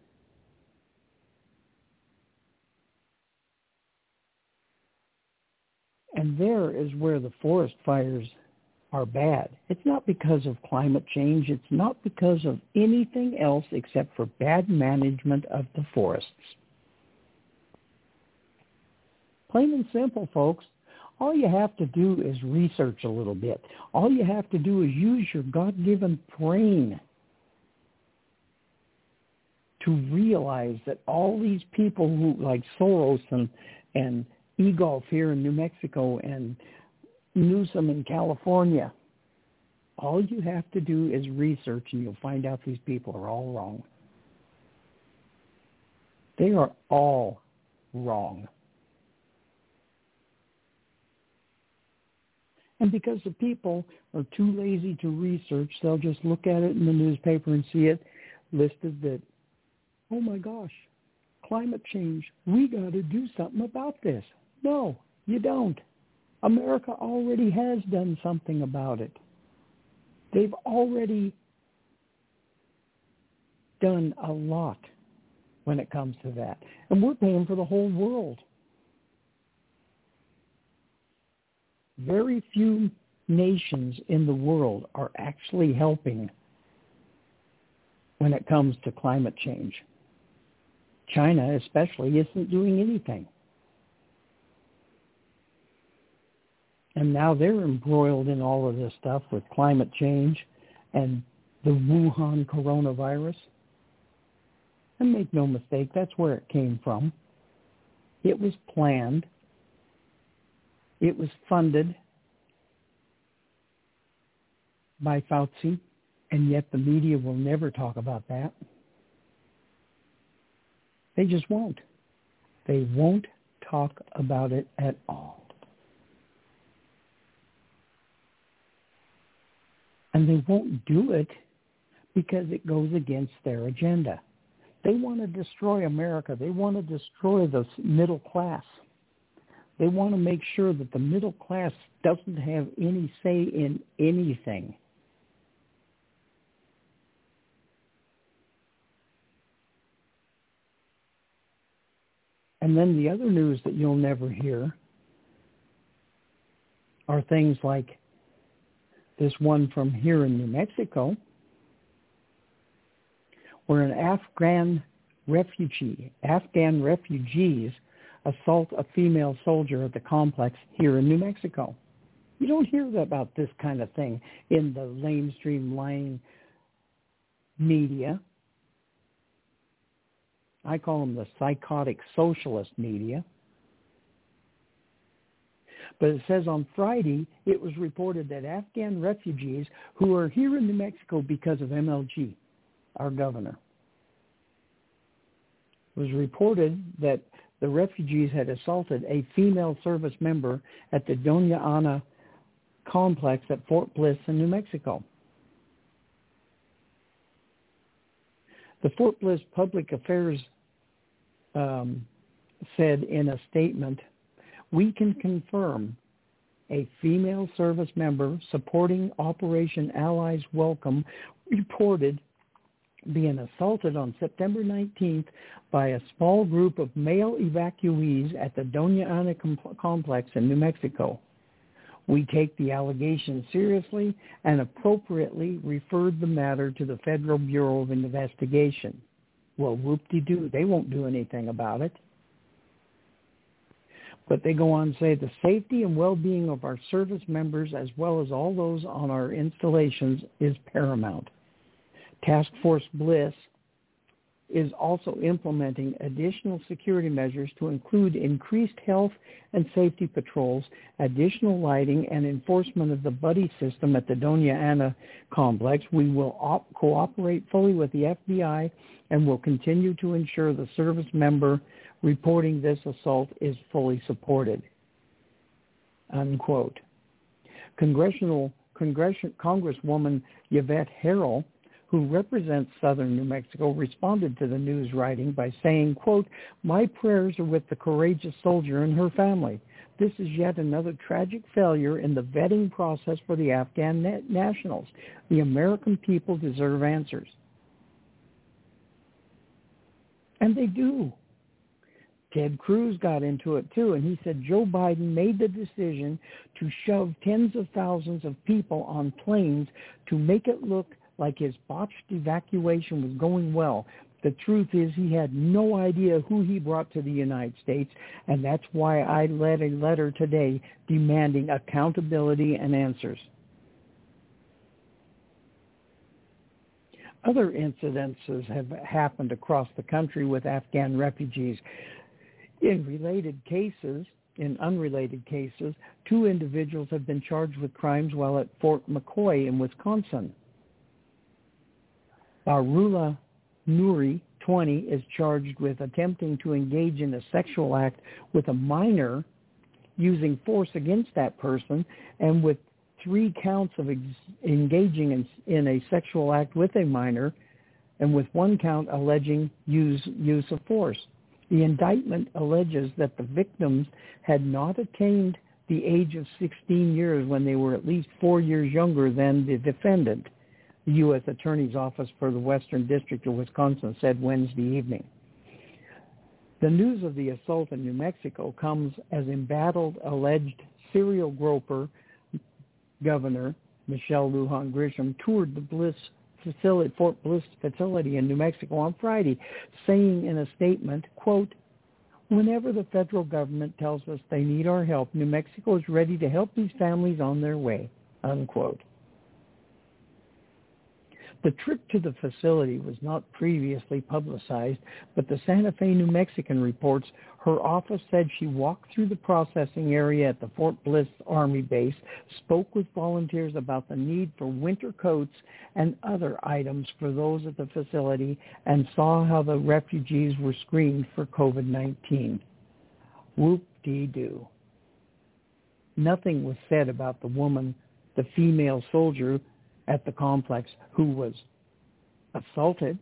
And there is where the forest fires are bad. It's not because of climate change. It's not because of anything else except for bad management of the forests. Plain and simple, folks. All you have to do is research a little bit. All you have to do is use your God-given brain to realize that all these people who, like Soros and Egolf here in New Mexico and Newsom in California, all you have to do is research and you'll find out these people are all wrong. They are all wrong. And because the people are too lazy to research, they'll just look at it in the newspaper and see it listed that, oh my gosh, climate change, we got to do something about this. No, you don't. America already has done something about it. They've already done a lot when it comes to that. And we're paying for the whole world. Very few nations in the world are actually helping when it comes to climate change. China especially isn't doing anything. And now they're embroiled in all of this stuff with climate change and the Wuhan coronavirus. And make no mistake, that's where it came from. It was planned. It was funded by Fauci, and yet the media will never talk about that. They just won't. They won't talk about it at all. And they won't do it because it goes against their agenda. They want to destroy America. They want to destroy the middle class. They want to make sure that the middle class doesn't have any say in anything. And then the other news that you'll never hear are things like this one from here in New Mexico, where an Afghan refugees assault a female soldier at the complex here in New Mexico. You don't hear about this kind of thing in the mainstream lying media. I call them the psychotic socialist media. But it says on Friday, it was reported that Afghan refugees who are here in New Mexico because of MLG, our governor, it was reported that the refugees had assaulted a female service member at the Doña Ana complex at Fort Bliss in New Mexico. The Fort Bliss Public Affairs said in a statement, "We can confirm a female service member supporting Operation Allies Welcome reported being assaulted on September 19th by a small group of male evacuees at the Doña Ana complex in New Mexico. We take the allegations seriously and appropriately referred the matter to the Federal Bureau of Investigation." Well, whoop-de-doo, they won't do anything about it. But they go on to say the safety and well-being of our service members as well as all those on our installations is paramount. Task Force Bliss is also implementing additional security measures to include increased health and safety patrols, additional lighting, and enforcement of the buddy system at the Doña Ana complex. We will cooperate fully with the FBI and will continue to ensure the service member reporting this assault is fully supported. Unquote. Congresswoman Yvette Harrell, who represents southern New Mexico, responded to the news writing by saying, quote, "My prayers are with the courageous soldier and her family. This is yet another tragic failure in the vetting process for the Afghan nationals. The American people deserve answers." And they do. Ted Cruz got into it too, and he said Joe Biden made the decision to shove tens of thousands of people on planes to make it look like his botched evacuation was going well. The truth is he had no idea who he brought to the United States, and that's why I led a letter today demanding accountability and answers. Other incidences have happened across the country with Afghan refugees. In unrelated cases, 2 individuals have been charged with crimes while at Fort McCoy in Wisconsin. Barula Nuri, 20, is charged with attempting to engage in a sexual act with a minor using force against that person, and with 3 counts of engaging in a sexual act with a minor, and with 1 count alleging use of force. The indictment alleges that the victims had not attained the age of 16 years when they were at least 4 years younger than the defendant, the U.S. Attorney's Office for the Western District of Wisconsin said Wednesday evening. The news of the assault in New Mexico comes as embattled alleged serial groper Governor Michelle Lujan Grisham toured the Fort Bliss facility in New Mexico on Friday, saying in a statement, quote, "Whenever the federal government tells us they need our help, New Mexico is ready to help these families on their way," unquote. The trip to the facility was not previously publicized, but the Santa Fe New Mexican reports her office said she walked through the processing area at the Fort Bliss Army base, spoke with volunteers about the need for winter coats and other items for those at the facility, and saw how the refugees were screened for COVID-19. Whoop-dee-doo. Nothing was said about the woman, the female soldier at the complex who was assaulted.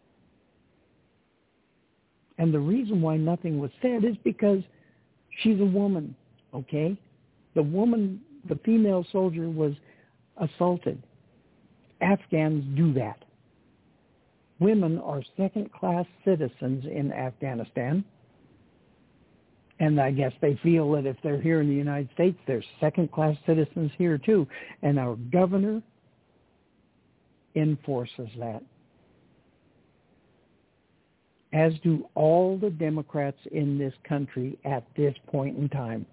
And the reason why nothing was said is because she's a woman, okay? The woman, the female soldier was assaulted. Afghans do that. Women are second-class citizens in Afghanistan. And I guess they feel that if they're here in the United States, they're second-class citizens here too. And our governor enforces that, as do all the Democrats in this country at this point in time.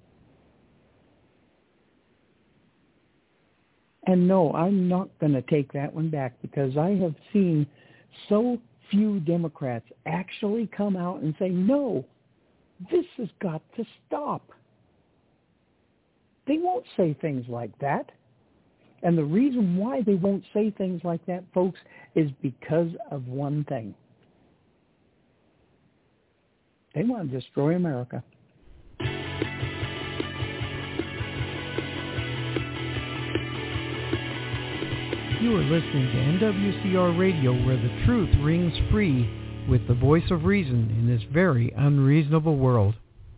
And no, I'm not going to take that one back, because I have seen so few Democrats actually come out and say, no, this has got to stop. They won't say things like that. And the reason why they won't say things like that, folks, is because of one thing. They want to destroy America. You are listening to NWCR Radio, where the truth rings free with the voice of reason in this very unreasonable world.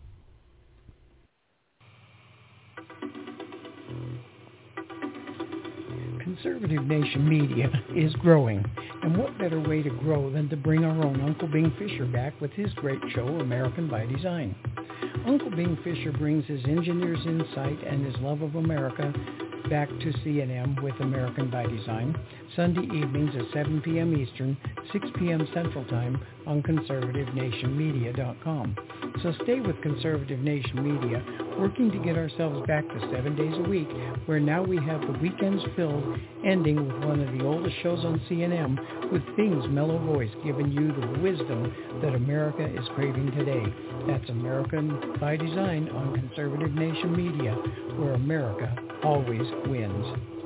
Conservative Nation Media is growing, and what better way to grow than to bring our own Uncle Bing Fisher back with his great show, American by Design. Uncle Bing Fisher brings his engineer's insight and his love of America back to CNM with American by Design, Sunday evenings at 7 p.m. Eastern, 6 p.m. Central Time on ConservativeNationMedia.com. So stay with Conservative Nation Media, working to get ourselves back to 7 days a week, where now we have the weekends filled, ending with one of the oldest shows on CNM, with Bing's mellow voice giving you the wisdom that America is craving today. That's American by Design on Conservative Nation Media, where America always wins.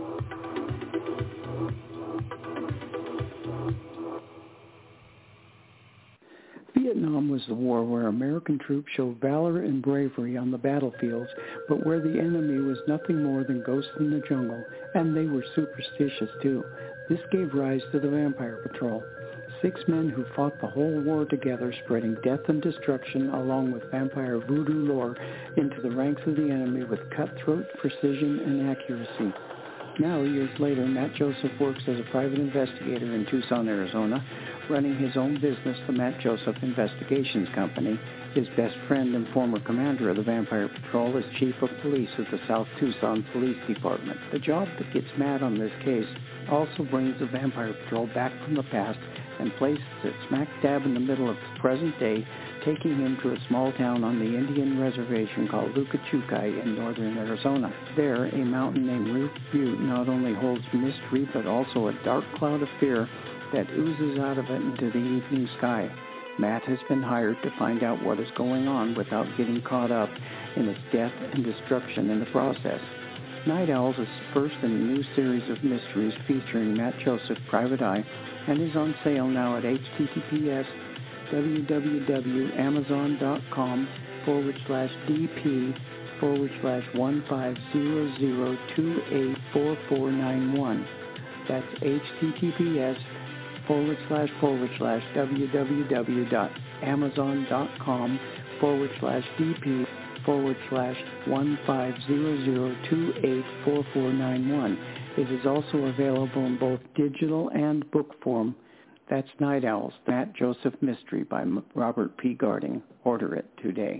Vietnam was the war where American troops showed valor and bravery on the battlefields, but where the enemy was nothing more than ghosts in the jungle, and they were superstitious too. This gave rise to the Vampire Patrol. 6 men who fought the whole war together, spreading death and destruction along with vampire voodoo lore into the ranks of the enemy with cutthroat precision and accuracy. Now, years later, Matt Joseph works as a private investigator in Tucson, Arizona, running his own business, the Matt Joseph Investigations Company. His best friend and former commander of the Vampire Patrol is Chief of Police of the South Tucson Police Department. The job that gets Matt on this case also brings the Vampire Patrol back from the past and places it smack dab in the middle of the present day, taking him to a small town on the Indian reservation called Lukachukai in northern Arizona. There, a mountain named Ruth Butte not only holds mystery, but also a dark cloud of fear that oozes out of it into the evening sky. Matt has been hired to find out what is going on without getting caught up in its death and destruction in the process. Night Owls is first in a new series of mysteries featuring Matt Joseph, Private Eye, and is on sale now at https://dp/1500284491. That's https://www.amazon.com/dp/1500284491. It is also available in both digital and book form. That's Night Owls, That Joseph Mystery by Robert P. Garding. Order it today.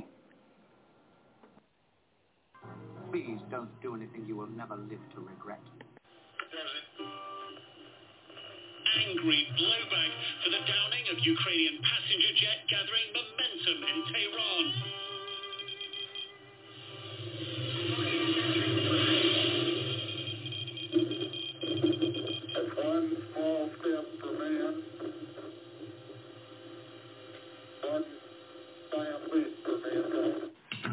Please don't do anything you will never live to regret. Angry blowback for the downing of Ukrainian passenger jet gathering momentum in Tehran. That's one small step for man, one giant leap for mankind.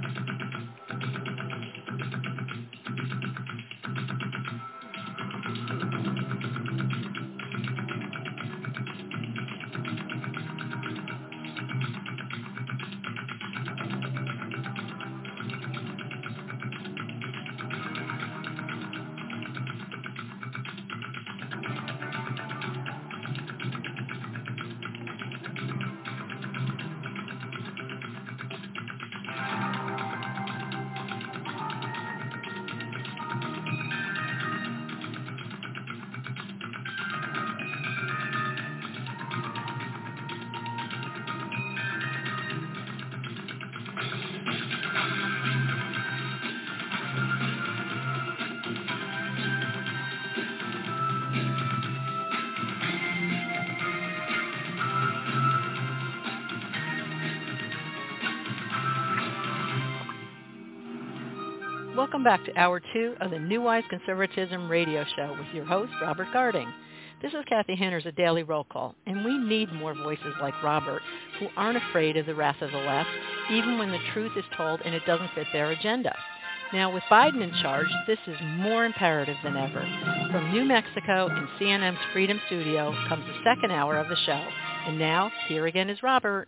Welcome back to Hour 2 of the New Wise Conservatism radio show with your host, Robert Garding. This is Kathy Henner's A Daily Roll Call, and we need more voices like Robert who aren't afraid of the wrath of the left, even when the truth is told and it doesn't fit their agenda. Now, with Biden in charge, this is more imperative than ever. From New Mexico in CNN's Freedom Studio comes the second hour of the show. And now, here again is Robert.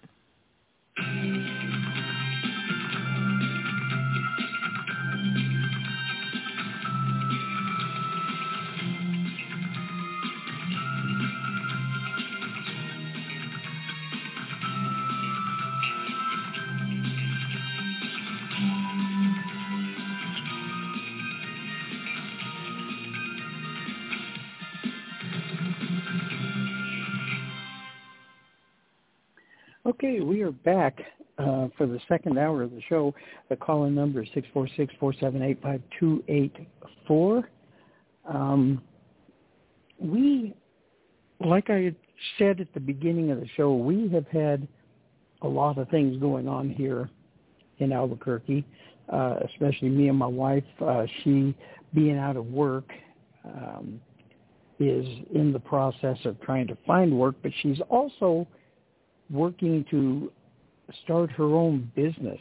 Okay, we are back for the second hour of the show. The call-in number is 646-478-5284. We, like I had said at the beginning of the show, we have had a lot of things going on here in Albuquerque, especially me and my wife. She, being out of work, is in the process of trying to find work, but she's also working to start her own business,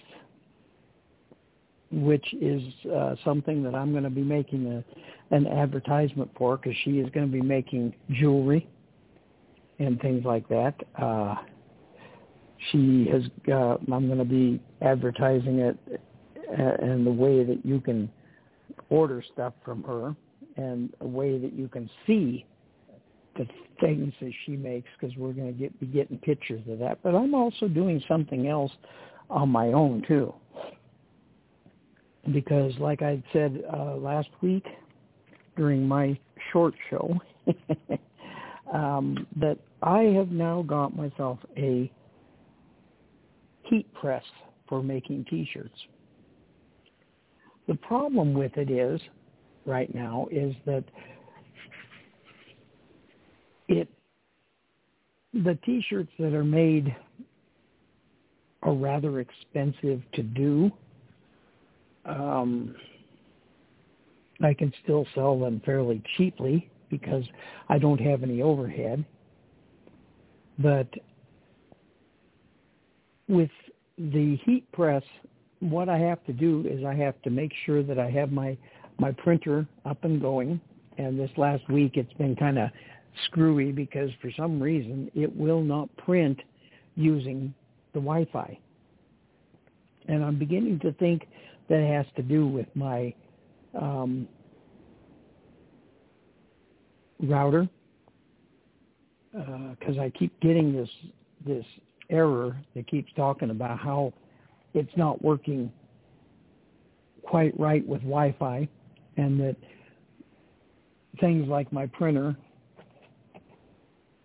which is something that I'm going to be making an advertisement for, because she is going to be making jewelry and things like that. She has I'm going to be advertising it in the way that you can order stuff from her, and a way that you can see the things that she makes, because we're going to be getting pictures of that. But I'm also doing something else on my own, too. Because like I said last week during my short show, that I have now got myself a heat press for making T-shirts. The problem with it is, right now, is that the T-shirts that are made are rather expensive to do. I can still sell them fairly cheaply because I don't have any overhead. But with the heat press, what I have to do is I have to make sure that I have my printer up and going. And this last week it's been kind of screwy because for some reason it will not print using the Wi-Fi. And I'm beginning to think that it has to do with my router, because I keep getting this error that keeps talking about how it's not working quite right with Wi-Fi, and that things like my printer,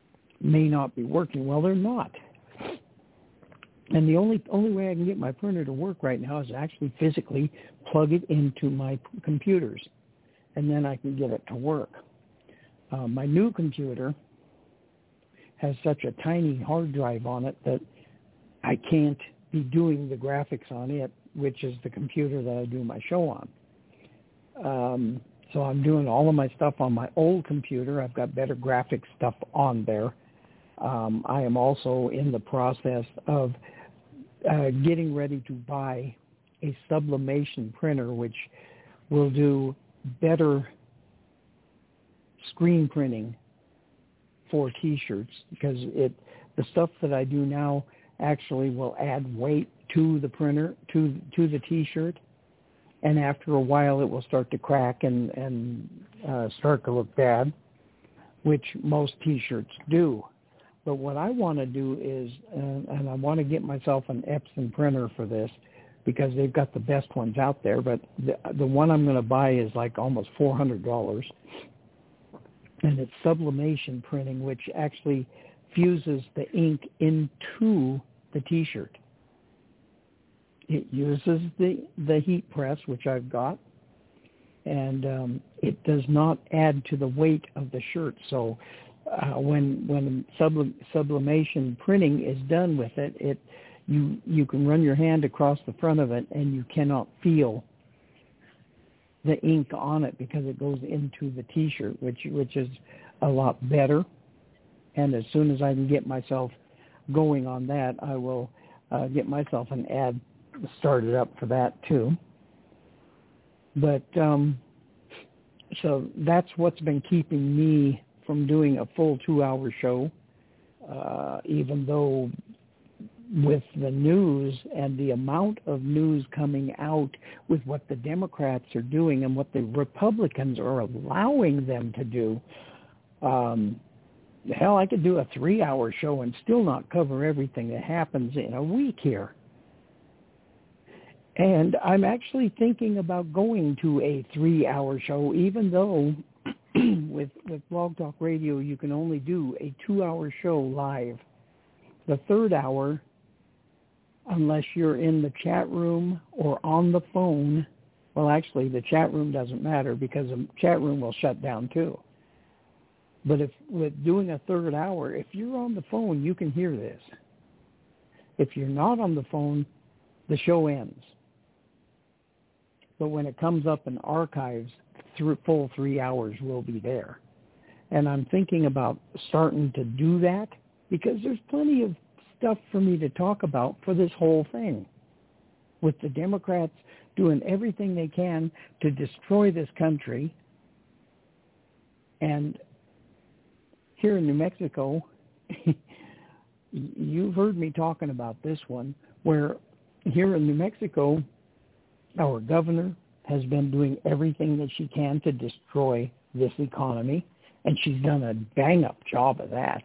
may not be working. Well, they're not. And the only way I can get my printer to work right now is actually physically plug it into my computers, and then I can get it to work. My new computer has such a tiny hard drive on it that I can't be doing the graphics on it, which is the computer that I do my show on. So I'm doing all of my stuff on my old computer. I've got better graphics stuff on there. I am also in the process of getting ready to buy a sublimation printer, which will do better screen printing for T-shirts, because the stuff that I do now actually will add weight to the printer, to the T-shirt, and after a while it will start to crack and start to look bad, which most T-shirts do. But what I want to do is, and I want to get myself an Epson printer for this, because they've got the best ones out there, but the one I'm going to buy is like almost $400, and it's sublimation printing, which actually fuses the ink into the T-shirt. It uses the heat press, which I've got, and it does not add to the weight of the shirt. So when sublimation printing is done with it, you can run your hand across the front of it, and you cannot feel the ink on it because it goes into the T-shirt, which is a lot better. And as soon as I can get myself going on that, I will get myself an ad started up for that too. But so that's what's been keeping me from doing a full 2-hour show, even though with the news and the amount of news coming out with what the Democrats are doing and what the Republicans are allowing them to do, hell, I could do a 3-hour show and still not cover everything that happens in a week here. And I'm actually thinking about going to a 3-hour show, even though with Blog Talk Radio you can only do a 2-hour show live. The third hour, unless you're in the chat room or on the phone, well, actually the chat room doesn't matter because the chat room will shut down too. But if with doing a third hour, if you're on the phone, you can hear this. If you're not on the phone, the show ends. But when it comes up in archives, full 3 hours will be there. And I'm thinking about starting to do that because there's plenty of stuff for me to talk about for this whole thing. With the Democrats doing everything they can to destroy this country. And here in New Mexico, you've heard me talking about this one, where here in New Mexico, our governor has been doing everything that she can to destroy this economy, and she's done a bang-up job of that.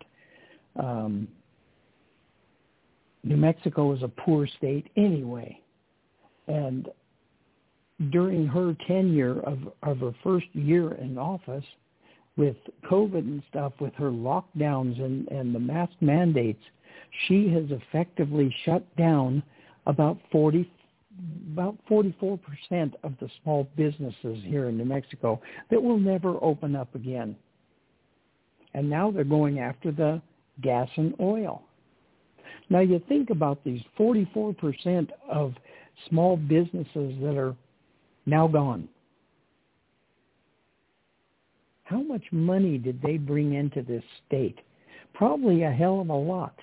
New Mexico is a poor state anyway, and during her tenure of her first year in office, with COVID and stuff, with her lockdowns and the mask mandates, she has effectively shut down about 44% of the small businesses here in New Mexico that will never open up again. And now they're going after the gas and oil. Now you think about these 44% of small businesses that are now gone. How much money did they bring into this state? Probably a hell of a lot,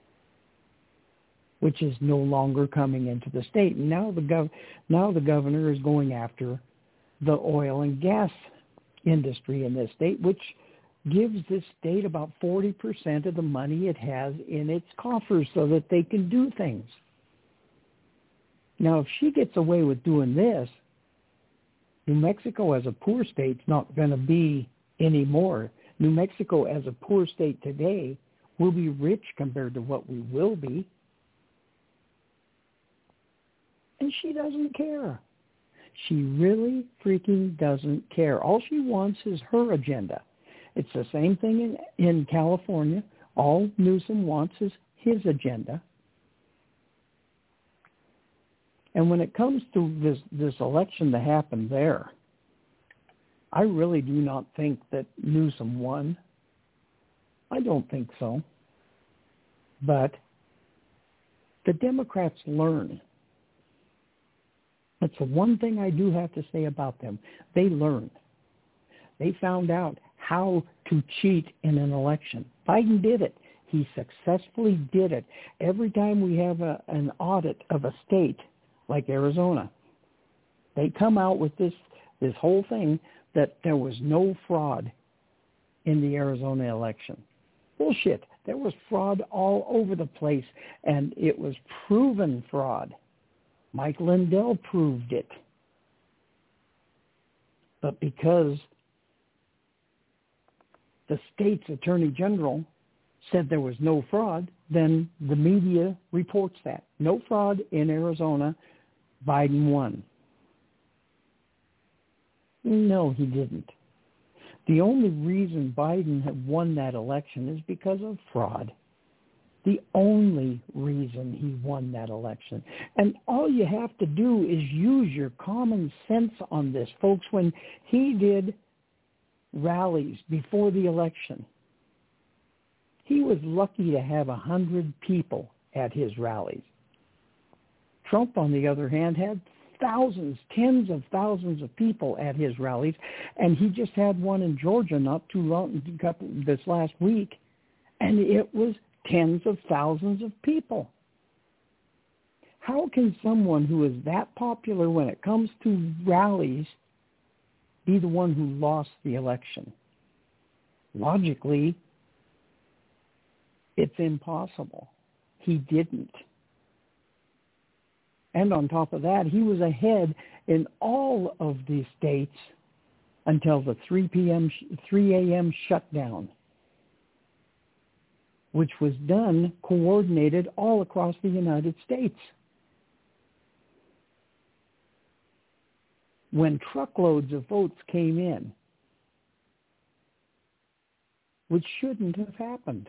which is no longer coming into the state. And now the governor is going after the oil and gas industry in this state, which gives this state about 40% of the money it has in its coffers so that they can do things. Now, if she gets away with doing this, New Mexico as a poor state is not going to be anymore. New Mexico as a poor state today will be rich compared to what we will be. And she doesn't care. She really freaking doesn't care. All she wants is her agenda. It's the same thing in California All Newsom wants is his agenda. And when it comes to this election that happened there, I really do not think that Newsom won. I don't think so. But the Democrats learn. That's the one thing I do have to say about them. They learn. They found out how to cheat in an election. Biden did it. He successfully did it. Every time we have an audit of a state like Arizona, they come out with this whole thing that there was no fraud in the Arizona election. Bullshit. There was fraud all over the place, and it was proven fraud. Mike Lindell proved it. But because the state's attorney general said there was no fraud, then the media reports that. No fraud in Arizona. Biden won. No, he didn't. The only reason Biden had won that election is because of fraud. The only reason he won that election. And all you have to do is use your common sense on this, folks. When he did rallies before the election, he was lucky to have 100 people at his rallies. Trump, on the other hand, had thousands, tens of thousands of people at his rallies, and he just had one in Georgia not too long, this last week, and it was tens of thousands of people. How can someone who is that popular when it comes to rallies be the one who lost the election? Logically, it's impossible. He didn't. And on top of that, he was ahead in all of the states until the 3 a.m. shutdown, which was done, coordinated all across the United States. When truckloads of votes came in, which shouldn't have happened.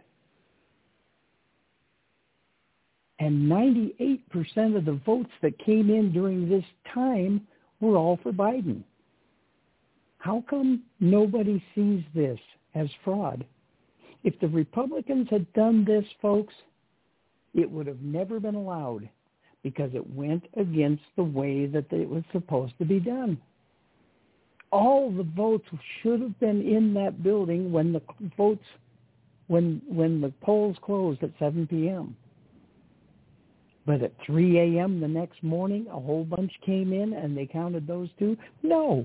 And 98% of the votes that came in during this time were all for Biden. How come nobody sees this as fraud? If the Republicans had done this, folks, it would have never been allowed because it went against the way that it was supposed to be done. All the votes should have been in that building when the votes, when the polls closed at 7 p.m. But at 3 a.m. the next morning, a whole bunch came in and they counted those too? No.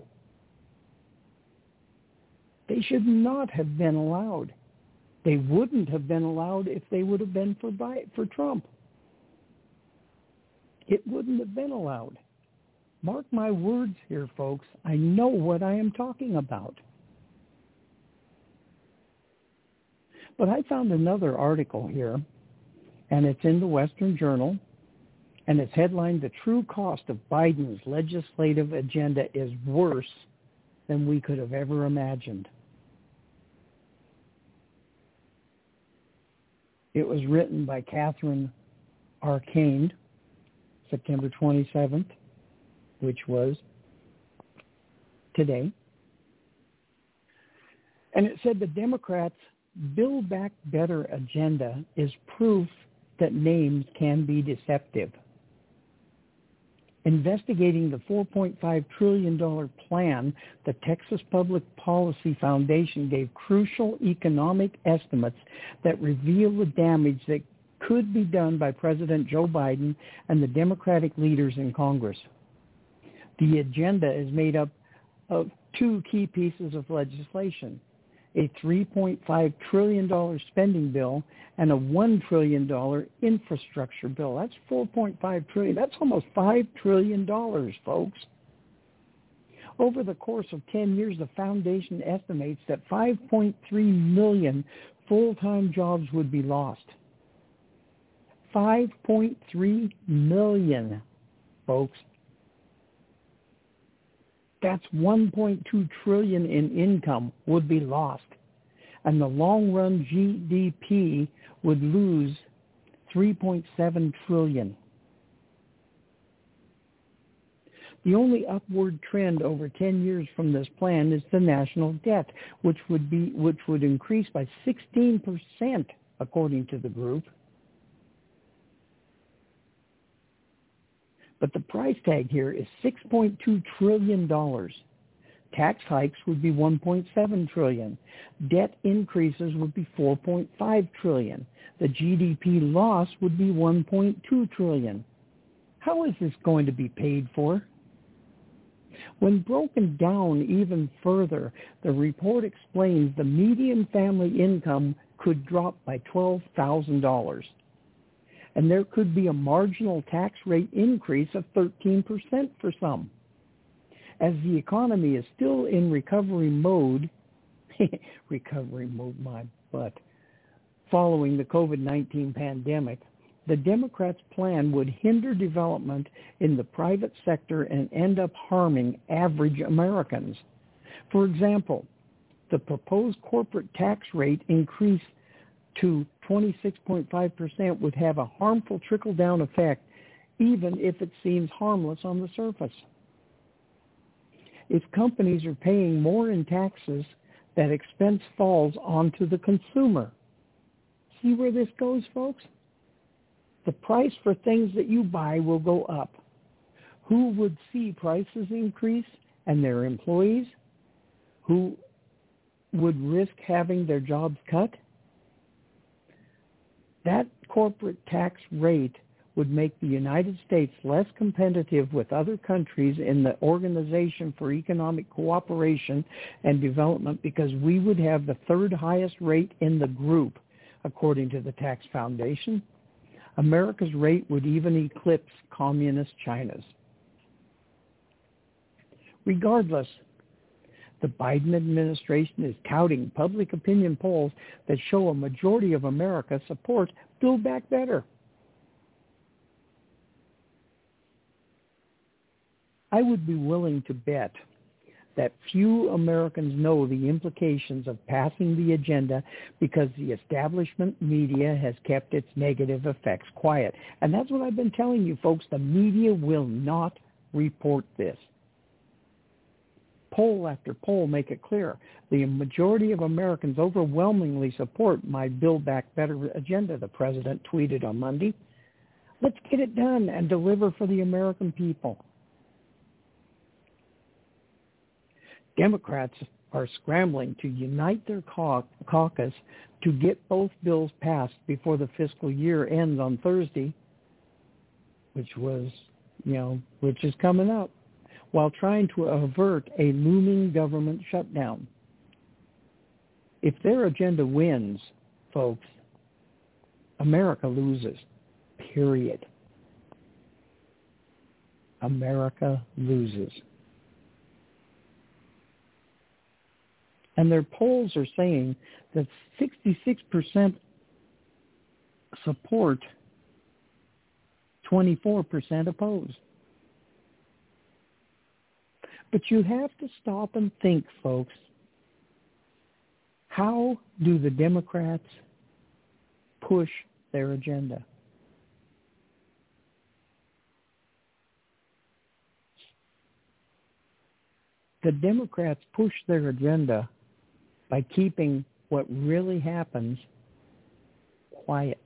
They should not have been allowed. They wouldn't have been allowed if they would have been for Trump. It wouldn't have been allowed. Mark my words here, folks. I know what I am talking about. But I found another article here, and it's in the Western Journal, and it's headlined, "The True Cost of Biden's Legislative Agenda is Worse Than We Could Have Ever Imagined." It was written by Catherine Arcane, September 27th, which was today. And it said the Democrats' Build Back Better agenda is proof that names can be deceptive. Investigating the $4.5 trillion plan, the Texas Public Policy Foundation gave crucial economic estimates that reveal the damage that could be done by President Joe Biden and the Democratic leaders in Congress. The agenda is made up of two key pieces of legislation: a $3.5 trillion spending bill and a $1 trillion infrastructure bill. That's $4.5 trillion. That's almost $5 trillion, folks. Over the course of 10 years, the foundation estimates that 5.3 million full-time jobs would be lost. 5.3 million, folks. That's $1.2 trillion in income would be lost. and the long-run GDP would lose $3.7 trillion. The only upward trend over 10 years from this plan is the national debt, which would increase by 16%, according to the group. But the price tag here is $6.2 trillion. Tax hikes would be $1.7 trillion. Debt increases would be $4.5 trillion. The GDP loss would be $1.2 trillion. How is this going to be paid for? When broken down even further, the report explains the median family income could drop by $12,000. And there could be a marginal tax rate increase of 13% for some. As the economy is still in recovery mode, my butt, following the COVID-19 pandemic, the Democrats' plan would hinder development in the private sector and end up harming average Americans. For example, the proposed corporate tax rate increase to 26.5% would have a harmful trickle-down effect, even if it seems harmless on the surface. If companies are paying more in taxes, that expense falls onto the consumer. See where this goes, folks? The price for things that you buy will go up. Who would see prices increase? And their employees? Who would risk having their jobs cut? That corporate tax rate would make the United States less competitive with other countries in the Organization for Economic Cooperation and Development because we would have the third highest rate in the group, according to the Tax Foundation. America's rate would even eclipse communist China's. Regardless, the Biden administration is touting public opinion polls that show a majority of America support Build Back Better. I would be willing to bet that few Americans know the implications of passing the agenda because the establishment media has kept its negative effects quiet. And that's what I've been telling you, folks. The media will not report this. Poll after poll make it clear. The majority of Americans overwhelmingly support my Build Back Better agenda, the president tweeted on Monday. Let's get it done and deliver for the American people. Democrats are scrambling to unite their caucus to get both bills passed before the fiscal year ends on Thursday, which is coming up, while trying to avert a looming government shutdown. If their agenda wins, folks, America loses, period. America loses. And their polls are saying that 66% support, 24% oppose. But you have to stop and think, folks. How do the Democrats push their agenda? The Democrats push their agenda by keeping what really happens quiet.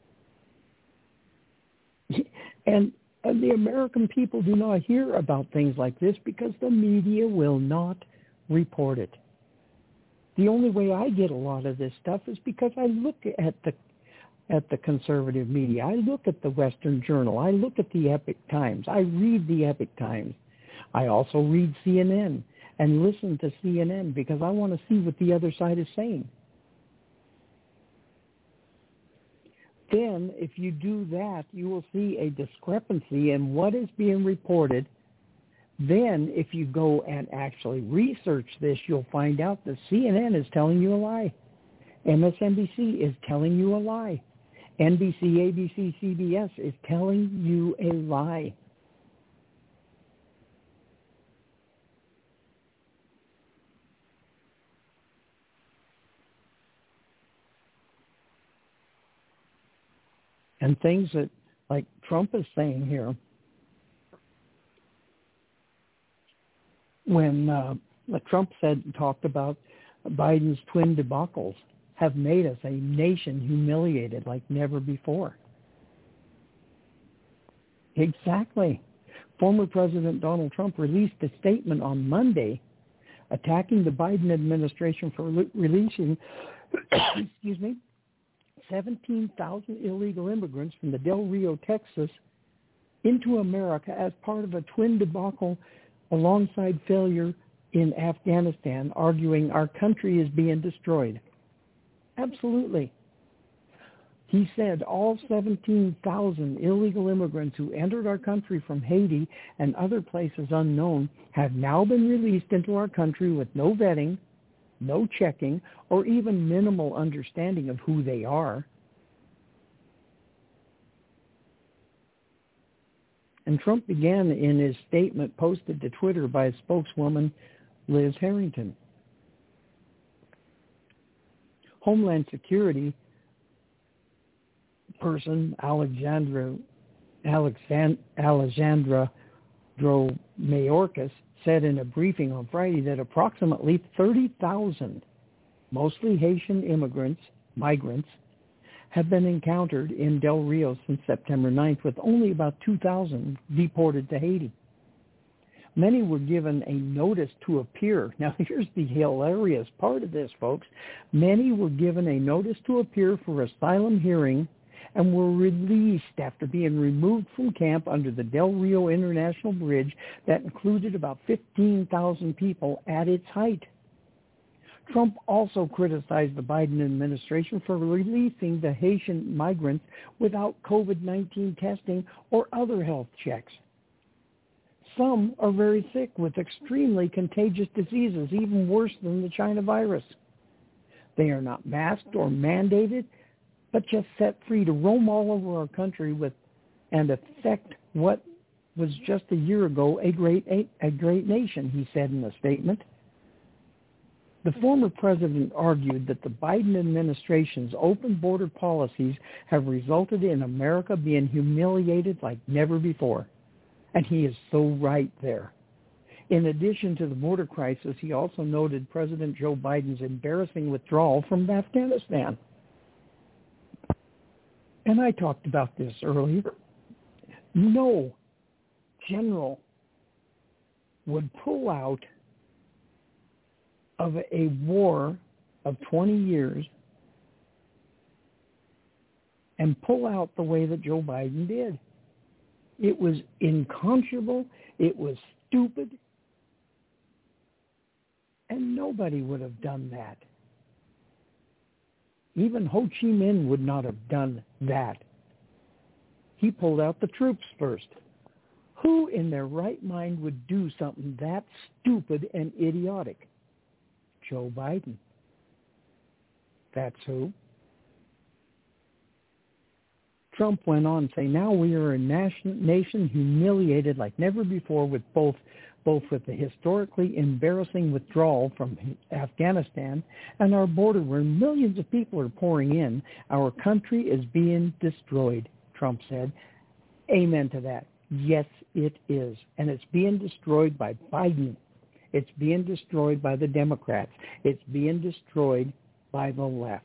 And the American people do not hear about things like this because the media will not report it. The only way I get a lot of this stuff is because I look at the conservative media. I look at the Western Journal. I look at the Epoch Times. I read the Epoch Times. I also read CNN and listen to CNN because I want to see what the other side is saying. Then, if you do that, you will see a discrepancy in what is being reported. Then, if you go and actually research this, you'll find out that CNN is telling you a lie. MSNBC is telling you a lie. NBC, ABC, CBS is telling you a lie. And things that, like Trump is saying here, when like Trump talked about Biden's twin debacles have made us a nation humiliated like never before. Exactly. Former President Donald Trump released a statement on Monday attacking the Biden administration for releasing, 17,000 illegal immigrants from the Del Rio, Texas, into America as part of a twin debacle alongside failure in Afghanistan, arguing our country is being destroyed. Absolutely. He said all 17,000 illegal immigrants who entered our country from Haiti and other places unknown have now been released into our country with no vetting, no checking, or even minimal understanding of who they are. And Trump began in his statement posted to Twitter by his spokeswoman, Liz Harrington. Homeland Security person Alexandra Mayorkas said in a briefing on Friday that approximately 30,000, mostly Haitian migrants, have been encountered in Del Rio since September 9th, with only about 2,000 deported to Haiti. Many were given a notice to appear. Now, here's the hilarious part of this, folks. Many were given a notice to appear for asylum hearing and were released after being removed from camp under the Del Rio International Bridge that included about 15,000 people at its height. Trump also criticized the Biden administration for releasing the Haitian migrants without COVID-19 testing or other health checks. Some are very sick with extremely contagious diseases, even worse than the China virus. They are not masked or mandated, but just set free to roam all over our country and affect what was just a year ago a great nation, he said in a statement. The former president argued that the Biden administration's open border policies have resulted in America being humiliated like never before. And he is so right there. In addition to the border crisis, he also noted President Joe Biden's embarrassing withdrawal from Afghanistan. And I talked about this earlier. No general would pull out of a war of 20 years and pull out the way that Joe Biden did. It was unconscionable. It was stupid. And nobody would have done that. Even Ho Chi Minh would not have done that. He pulled out the troops first. Who in their right mind would do something that stupid and idiotic? Joe Biden. That's who. Trump went on to say, now we are a nation humiliated like never before with both with the historically embarrassing withdrawal from Afghanistan and our border where millions of people are pouring in. Our country is being destroyed, Trump said. Amen to that. Yes, it is. And it's being destroyed by Biden. It's being destroyed by the Democrats. It's being destroyed by the left.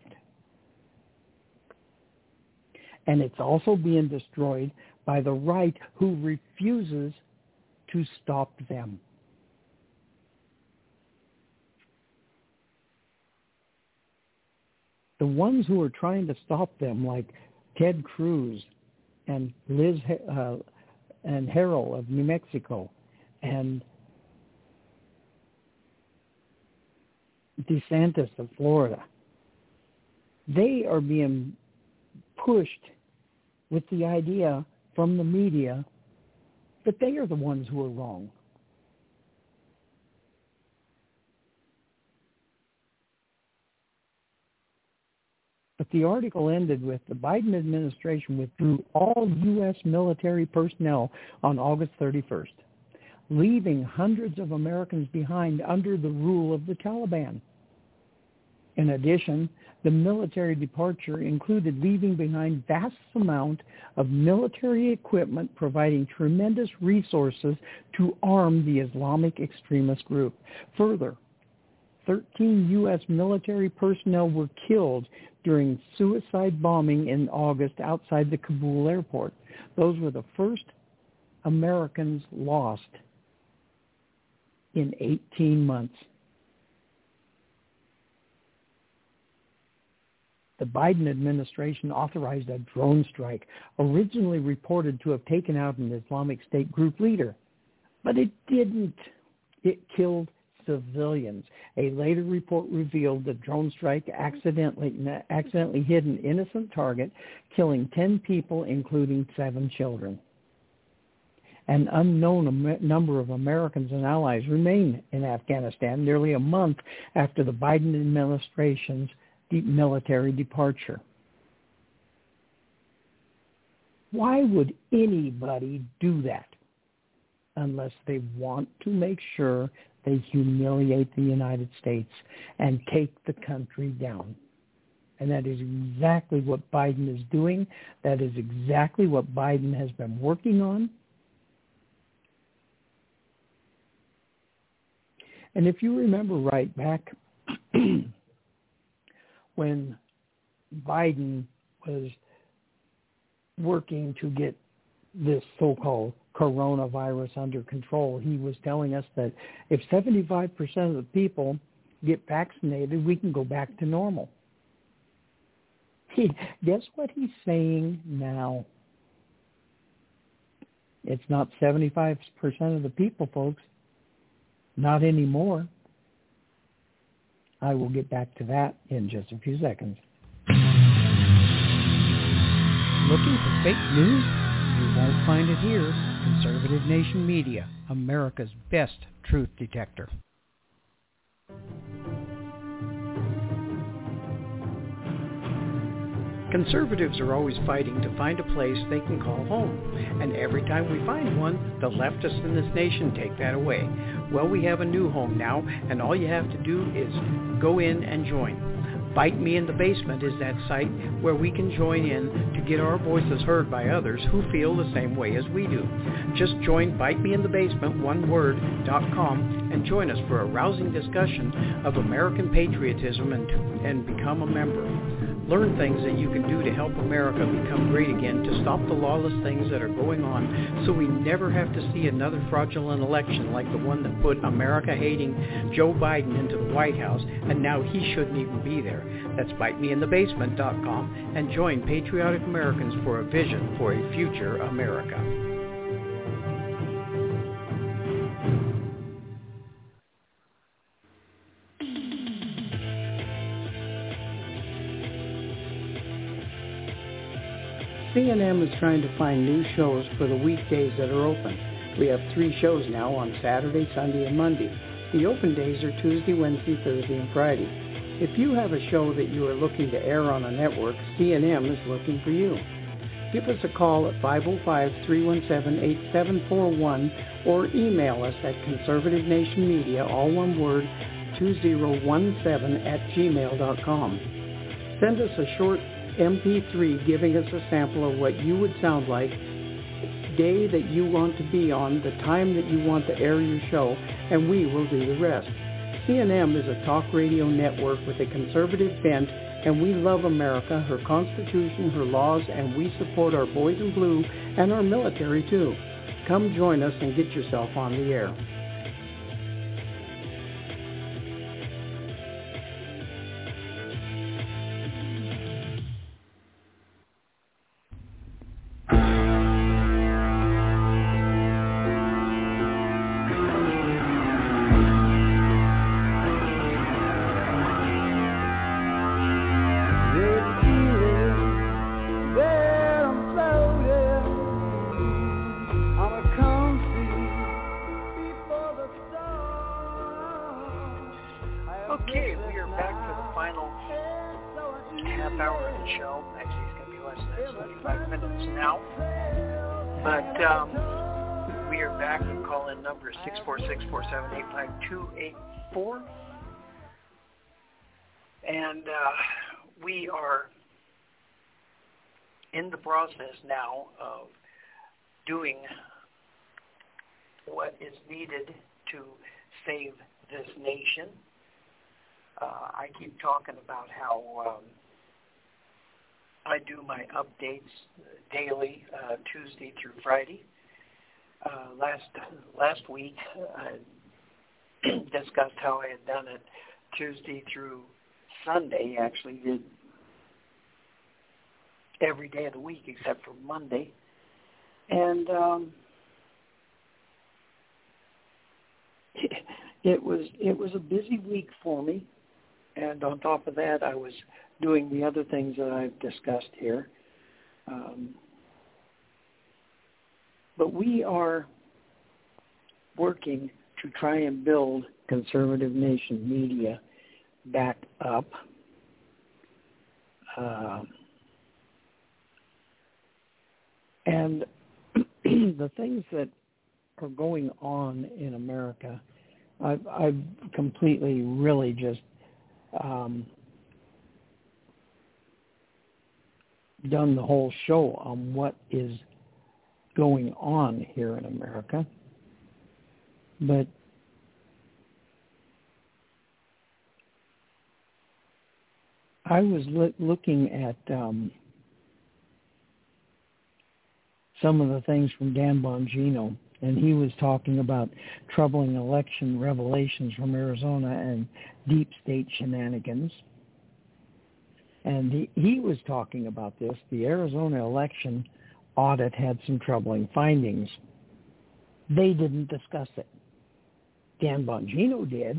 And it's also being destroyed by the right, who refuses to stop them. The ones who are trying to stop them, like Ted Cruz and Liz and Harrell of New Mexico and DeSantis of Florida, they are being pushed with the idea from the media that they are the ones who are wrong. But the article ended with the Biden administration withdrew all U.S. military personnel on August 31st, leaving hundreds of Americans behind under the rule of the Taliban. In addition, the military departure included leaving behind vast amount of military equipment providing tremendous resources to arm the Islamic extremist group. Further, 13 U.S. military personnel were killed during suicide bombing in August outside the Kabul airport. Those were the first Americans lost in 18 months. The Biden administration authorized a drone strike, originally reported to have taken out an Islamic State group leader. But it didn't. It killed civilians. A later report revealed the drone strike accidentally hit an innocent target, killing 10 people, including 7 children. An unknown number of Americans and allies remain in Afghanistan nearly a month after the Biden administration's military departure. Why would anybody do that unless they want to make sure they humiliate the United States and take the country down? And that is exactly what Biden is doing. That is exactly what Biden has been working on. And if you remember right back when Biden was working to get this so-called coronavirus under control, he was telling us that if 75% of the people get vaccinated, we can go back to normal. Guess what he's saying now? It's not 75% of the people, folks. Not anymore. I will get back to that in just a few seconds. Looking for fake news? You won't find it here. Conservative Nation Media, America's best truth detector. Conservatives are always fighting to find a place they can call home. And every time we find one, the leftists in this nation take that away. Well, we have a new home now, and all you have to do is go in and join. Bite Me in the Basement is that site where we can join in to get our voices heard by others who feel the same way as we do. Just join bitemeinthebasement.com and join us for a rousing discussion of American patriotism and become a member. Learn things that you can do to help America become great again, to stop the lawless things that are going on, so we never have to see another fraudulent election like the one that put America-hating Joe Biden into the White House, and now he shouldn't even be there. That's bitemeinthebasement.com and join patriotic Americans for a vision for a future America. C&M is trying to find new shows for the weekdays that are open. We have 3 shows now on Saturday, Sunday, and Monday. The open days are Tuesday, Wednesday, Thursday, and Friday. If you have a show that you are looking to air on a network, C&M is looking for you. Give us a call at 505-317-8741 or email us at conservativenationmedia, all one word, 2017@gmail.com. Send us a short MP3 giving us a sample of what you would sound like, day that you want to be on, the time that you want to air your show, and we will do the rest. C&M is a talk radio network with a conservative bent, and we love America, her Constitution, her laws, and we support our boys in blue and our military too. Come join us and get yourself on the air. Number 646-478-5284. And we are in the process now of doing what is needed to save this nation. I keep talking about how I do my updates daily, Tuesday through Friday. Last week, I discussed how I had done it Tuesday through Sunday. Actually, did every day of the week except for Monday, and it was a busy week for me. And on top of that, I was doing the other things that I've discussed here. But we are working to try and build Conservative Nation Media back up. And the things that are going on in America, I've completely really just done the whole show on what is going on here in America. But I was looking at some of the things from Dan Bongino, and he was talking about troubling election revelations from Arizona and deep state shenanigans. And he was talking about this. The Arizona election audit had some troubling findings. They didn't discuss it. Dan Bongino did.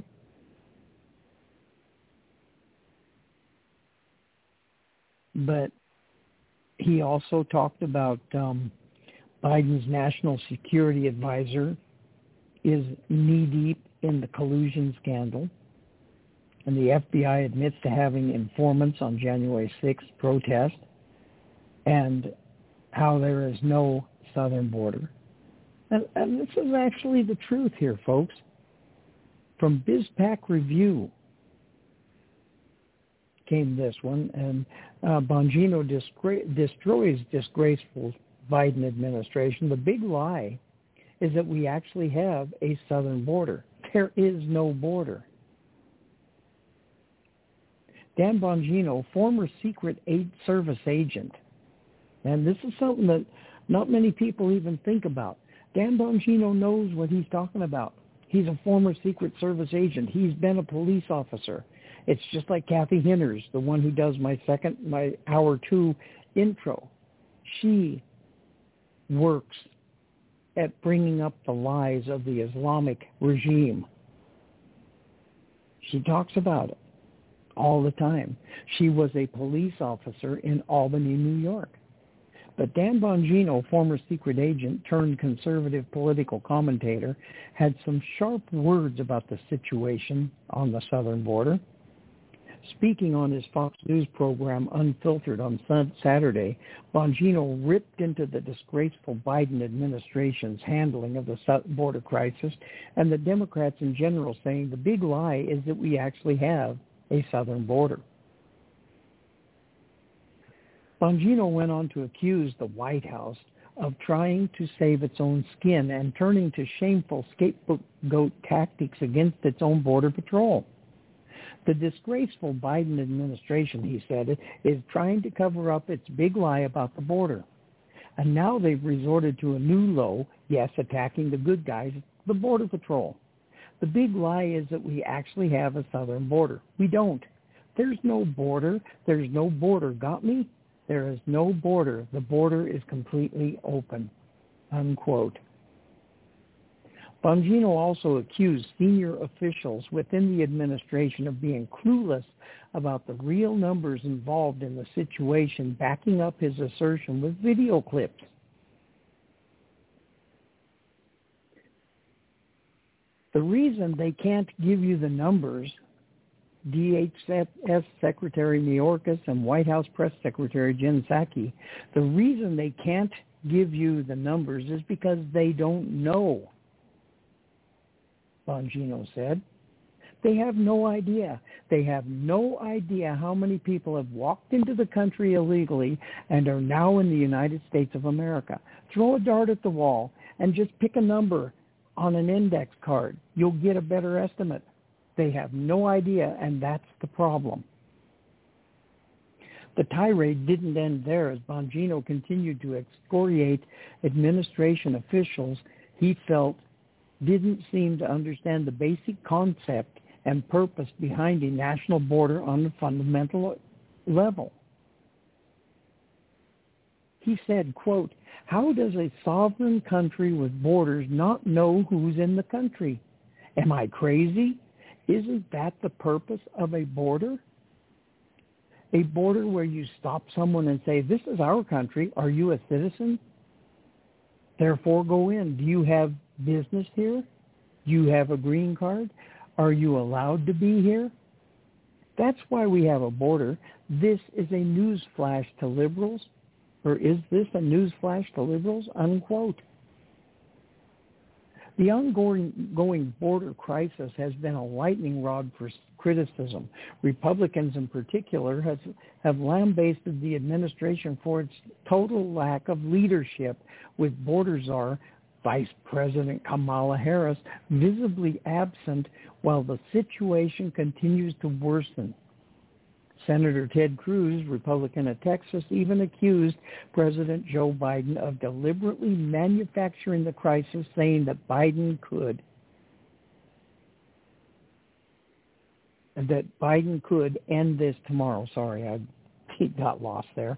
But he also talked about Biden's national security advisor is knee-deep in the collusion scandal, and the FBI admits to having informants on January 6th protest, and how there is no southern border. And this is actually the truth here, folks. From BizPac Review came this one, and Bongino destroys disgraceful Biden administration. The big lie is that we actually have a southern border. There is no border. Dan Bongino, former Secret Service agent, and this is something that not many people even think about. Dan Bongino knows what he's talking about. He's a former Secret Service agent. He's been a police officer. It's just like Kathy Henners, the one who does my hour 2 intro. She works at bringing up the lies of the Islamic regime. She talks about it all the time. She was a police officer in Albany, New York. But Dan Bongino, former secret agent turned conservative political commentator, had some sharp words about the situation on the southern border. Speaking on his Fox News program Unfiltered on Saturday, Bongino ripped into the disgraceful Biden administration's handling of the border crisis and the Democrats in general, saying the big lie is that we actually have a southern border. Bongino went on to accuse the White House of trying to save its own skin and turning to shameful scapegoat tactics against its own border patrol. The disgraceful Biden administration, he said, is trying to cover up its big lie about the border. And now they've resorted to a new low, yes, attacking the good guys, the Border Patrol. The big lie is that we actually have a southern border. We don't. There's no border. There's no border. Got me? There is no border. The border is completely open, unquote. Bongino also accused senior officials within the administration of being clueless about the real numbers involved in the situation, backing up his assertion with video clips. The reason they can't give you the numbers, DHS Secretary Mayorkas and White House Press Secretary Jen Psaki, the reason they can't give you the numbers is because they don't know, Bongino said. They have no idea. They have no idea how many people have walked into the country illegally and are now in the United States of America. Throw a dart at the wall and just pick a number on an index card. You'll get a better estimate. They have no idea, and that's the problem. The tirade didn't end there as Bongino continued to excoriate administration officials he felt didn't seem to understand the basic concept and purpose behind a national border on a fundamental level. He said, quote, "How does a sovereign country with borders not know who's in the country? Am I crazy? Isn't that the purpose of a border? A border where you stop someone and say, this is our country. Are you a citizen? Therefore, go in. Do you have business here? Do you have a green card? Are you allowed to be here? That's why we have a border. This is a news flash to liberals. Or is this a news flash to liberals? Unquote. The ongoing border crisis has been a lightning rod for criticism. Republicans in particular have lambasted the administration for its total lack of leadership, with border czar Vice President Kamala Harris visibly absent while the situation continues to worsen. Senator Ted Cruz, Republican of Texas, even accused President Joe Biden of deliberately manufacturing the crisis, saying that Biden could. And that Biden could end this tomorrow. Sorry, I got lost there.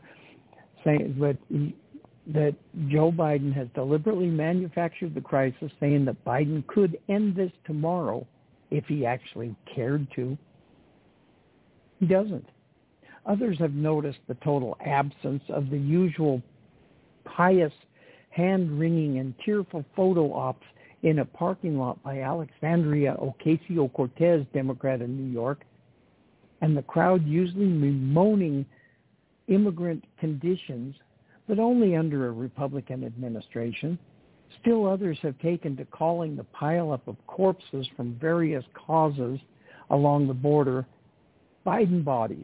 That Joe Biden has deliberately manufactured the crisis, saying that Biden could end this tomorrow if he actually cared to. He doesn't. Others have noticed the total absence of the usual pious, hand-wringing, and tearful photo ops in a parking lot by Alexandria Ocasio-Cortez, Democrat in New York, and the crowd usually bemoaning immigrant conditions, but only under a Republican administration. Still others have taken to calling the pileup of corpses from various causes along the border Biden bodies.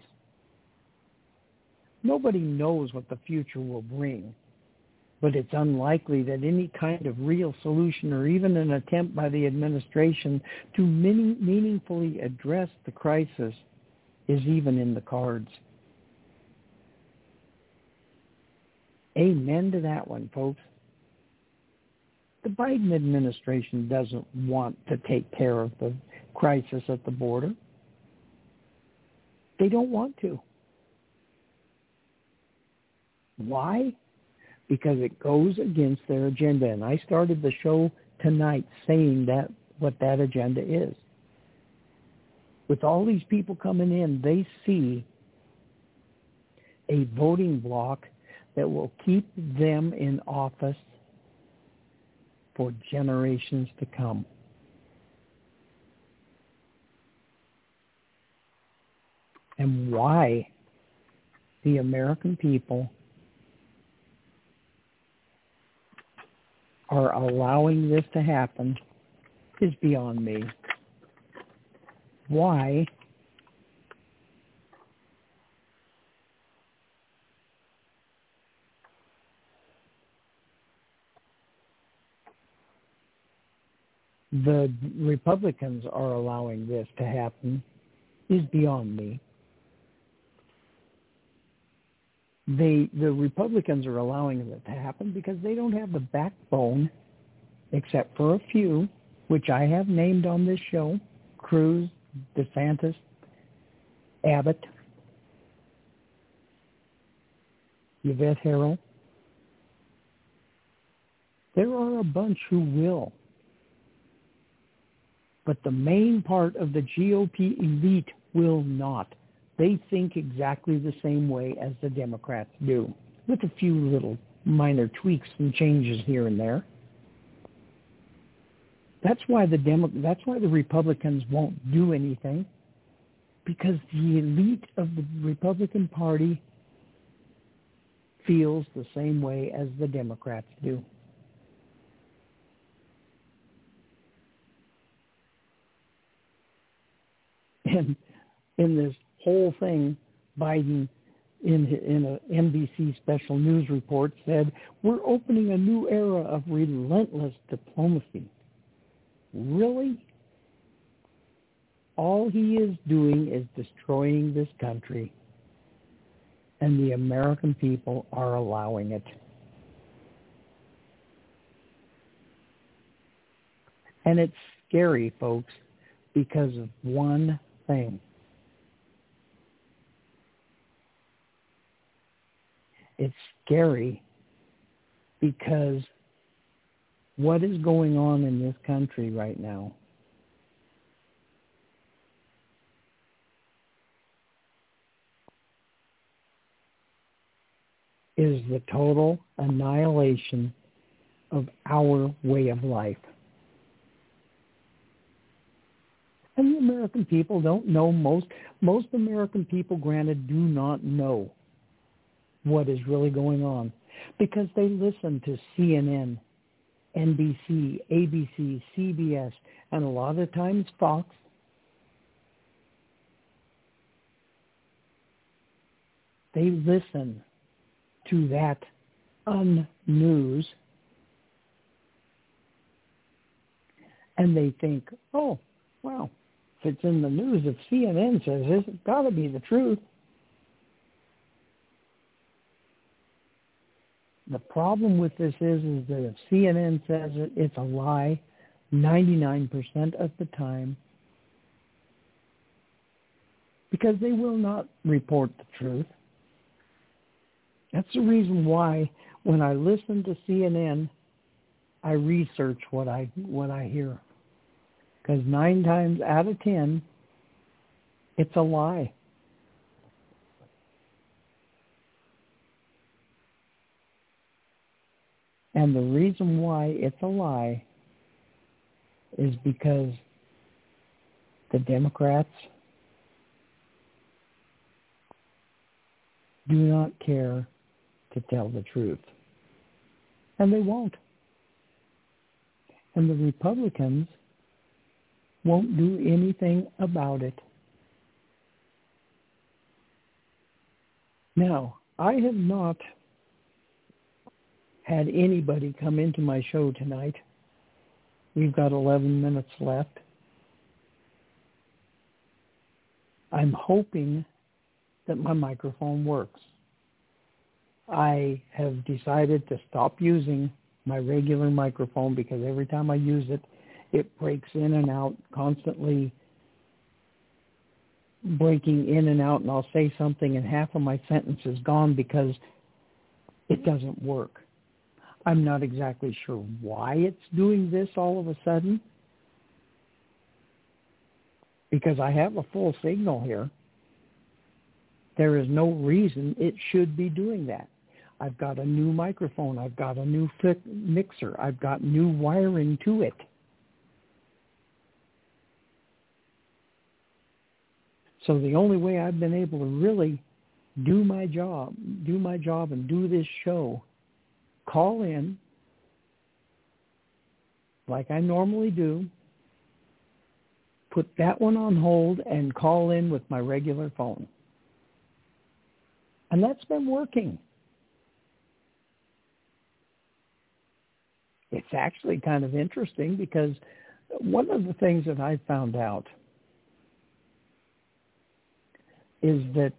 Nobody knows what the future will bring, but it's unlikely that any kind of real solution or even an attempt by the administration to meaningfully address the crisis is even in the cards. Amen to that one, folks. The Biden administration doesn't want to take care of the crisis at the border. They don't want to. Why? Because it goes against their agenda. And I started the show tonight saying that what that agenda is. With all these people coming in, they see a voting bloc that will keep them in office for generations to come. And why the American people are allowing this to happen is beyond me. Why the Republicans are allowing this to happen is beyond me. The Republicans are allowing it to happen because they don't have the backbone, except for a few, which I have named on this show: Cruz, DeSantis, Abbott, Yvette Herrell. There are a bunch who will. But the main part of the GOP elite will not. They think exactly the same way as the Democrats do, with a few little minor tweaks and changes here and there. That's why the Republicans won't do anything, because the elite of the Republican Party feels the same way as the Democrats do. And in this whole thing, Biden, in an NBC special news report, said, we're opening a new era of relentless diplomacy. Really? All he is doing is destroying this country, and the American people are allowing it. And it's scary, folks, because of one thing. It's scary because what is going on in this country right now is the total annihilation of our way of life. And the American people don't know. Most American people, granted, do not know what is really going on because they listen to CNN, NBC, ABC, CBS, and a lot of times Fox. They listen to that un-news, and they think, oh, well, if it's in the news, if CNN says this, it's got to be the truth. The problem with this is that if CNN says it, it's a lie 99% of the time, because they will not report the truth. That's the reason why when I listen to CNN, I research what I hear. Because 9 times out of 10, it's a lie. And the reason why it's a lie is because the Democrats do not care to tell the truth. And they won't. And the Republicans won't do anything about it. Now, I have not had anybody come into my show tonight. We've got 11 minutes left. I'm hoping that my microphone works. I have decided to stop using my regular microphone because every time I use it, it breaks in and out, constantly breaking in and out, and I'll say something and half of my sentence is gone because it doesn't work. I'm not exactly sure why it's doing this all of a sudden, because I have a full signal here. There is no reason it should be doing that. I've got a new microphone. I've got a new mixer. I've got new wiring to it. So the only way I've been able to really do my job and do this show, call in like I normally do, put that one on hold, and call in with my regular phone. And that's been working. It's actually kind of interesting because one of the things that I found out is that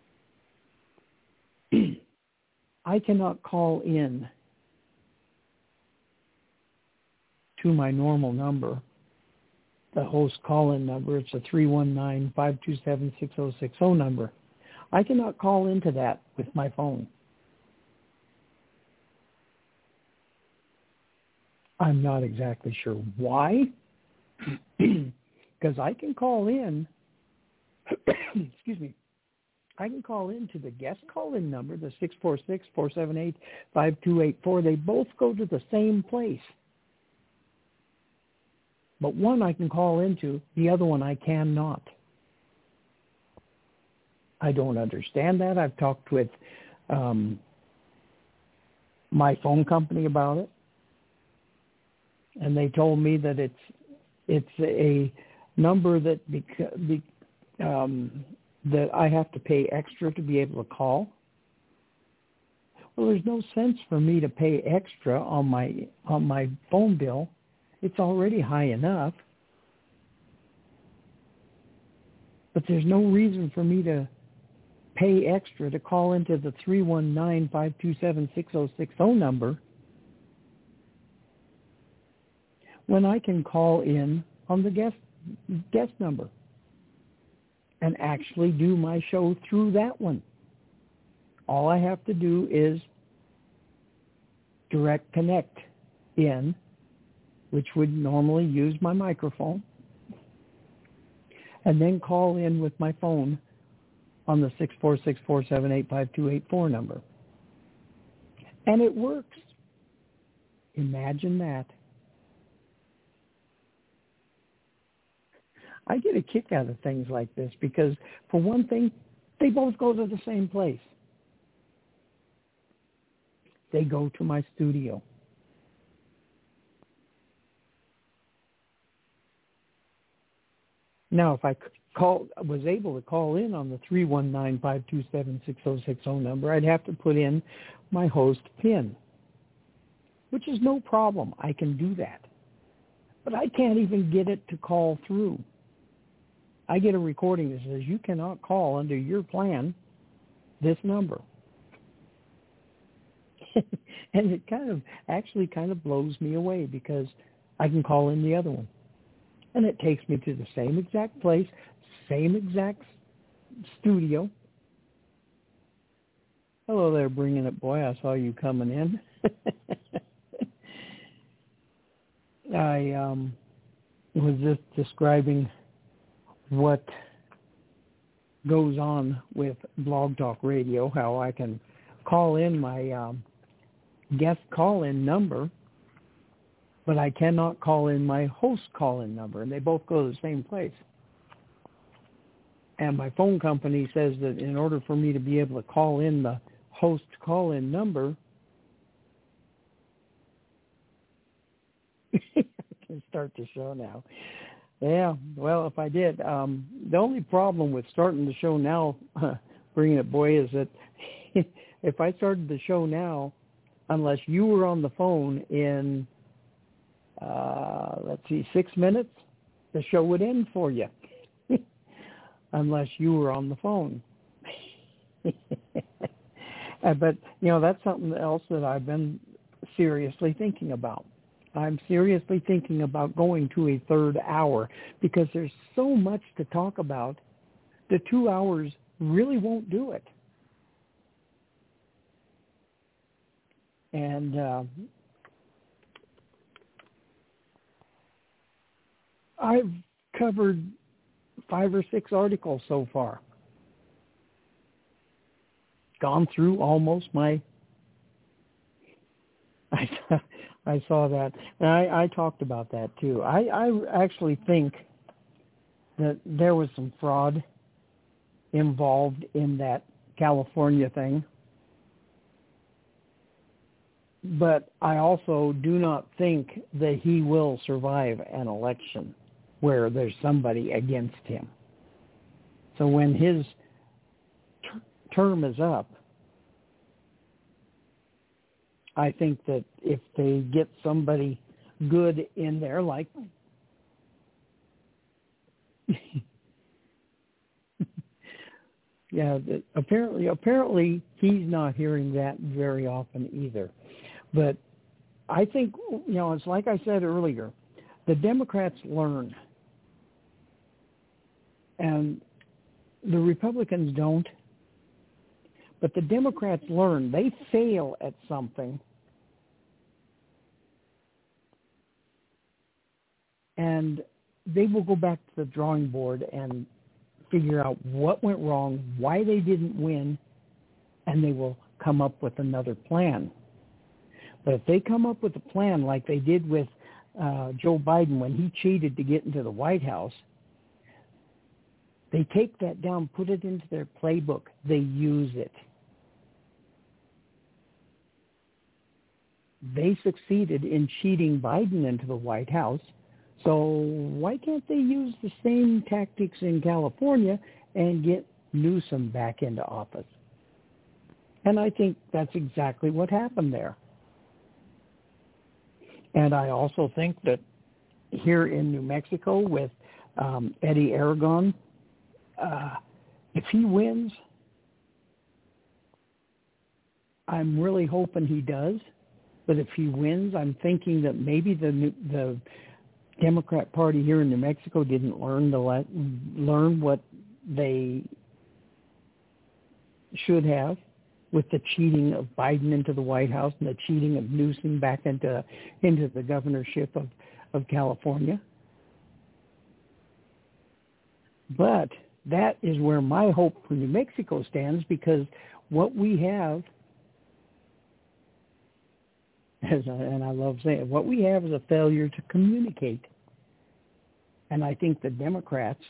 I cannot call in to my normal number, the host call-in number. It's a 319-527-6060 number. I cannot call into that with my phone. I'm not exactly sure why, because I can call in, excuse me, I can call in to the guest call-in number, the 646-478-5284. They both go to the same place. But one I can call into, the other one I cannot. I don't understand that. I've talked with my phone company about it, and they told me that it's a number that that I have to pay extra to be able to call. Well, there's no sense for me to pay extra on my phone bill. It's already high enough. But there's no reason for me to pay extra to call into the 319-527-6060 number when I can call in on the guest number and actually do my show through that one. All I have to do is direct connect in, which would normally use my microphone, and then call in with my phone on the 646-478-5284 number. And it works. Imagine that. I get a kick out of things like this because, for one thing, they both go to the same place. They go to my studio. Now, if I was able to call in on the 319-527-6060 number, I'd have to put in my host PIN, which is no problem. I can do that. But I can't even get it to call through. I get a recording that says, you cannot call under your plan this number. And it kind of blows me away because I can call in the other one. And it takes me to the same exact place, same exact studio. Hello there, Bringing It Boy. I saw you coming in. I was just describing what goes on with Blog Talk Radio, how I can call in my guest call-in number, but I cannot call in my host call-in number, and they both go to the same place. And my phone company says that in order for me to be able to call in the host call-in number, I can start the show now. Yeah, well, if I did. The only problem with starting the show now, Bringing It Boy, is that if I started the show now, unless you were on the phone in, 6 minutes, the show would end for you. Unless you were on the phone. But, that's something else that I've been seriously thinking about. I'm seriously thinking about going to a third hour because there's so much to talk about. The 2 hours really won't do it. And I've covered 5 or 6 articles so far. Gone through almost my... I saw that. And I talked about that, too. I actually think that there was some fraud involved in that California thing. But I also do not think that he will survive an election where there's somebody against him. So when his term is up, I think that if they get somebody good in there, like apparently he's not hearing that very often either. But I think, it's like I said earlier, the Democrats learn, and the Republicans don't. But the Democrats learn. They fail at something, and they will go back to the drawing board and figure out what went wrong, why they didn't win, and they will come up with another plan. But if they come up with a plan like they did with Joe Biden when he cheated to get into the White House, they take that down, put it into their playbook, they use it. They succeeded in cheating Biden into the White House, So why can't they use the same tactics in California and get Newsom back into office? And I think that's exactly what happened there. And I also think that here in New Mexico with Eddie Aragon, if he wins, I'm really hoping he does. But if he wins, I'm thinking that maybe the Democrat Party here in New Mexico didn't learn what they should have with the cheating of Biden into the White House and the cheating of Newsom back into the governorship of California. But that is where my hope for New Mexico stands, because what we have, and I love saying it, what we have is a failure to communicate. And I think the Democrats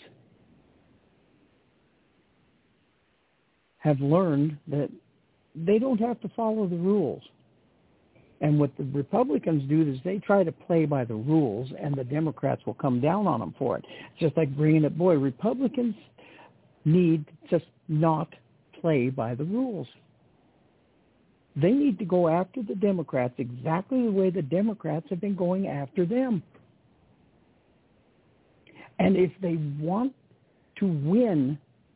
have learned that they don't have to follow the rules. And what the Republicans do is they try to play by the rules, and the Democrats will come down on them for it. It's just like bringing it, boy, Republicans need to just not play by the rules. They need to go after the Democrats exactly the way the Democrats have been going after them. And if they want to win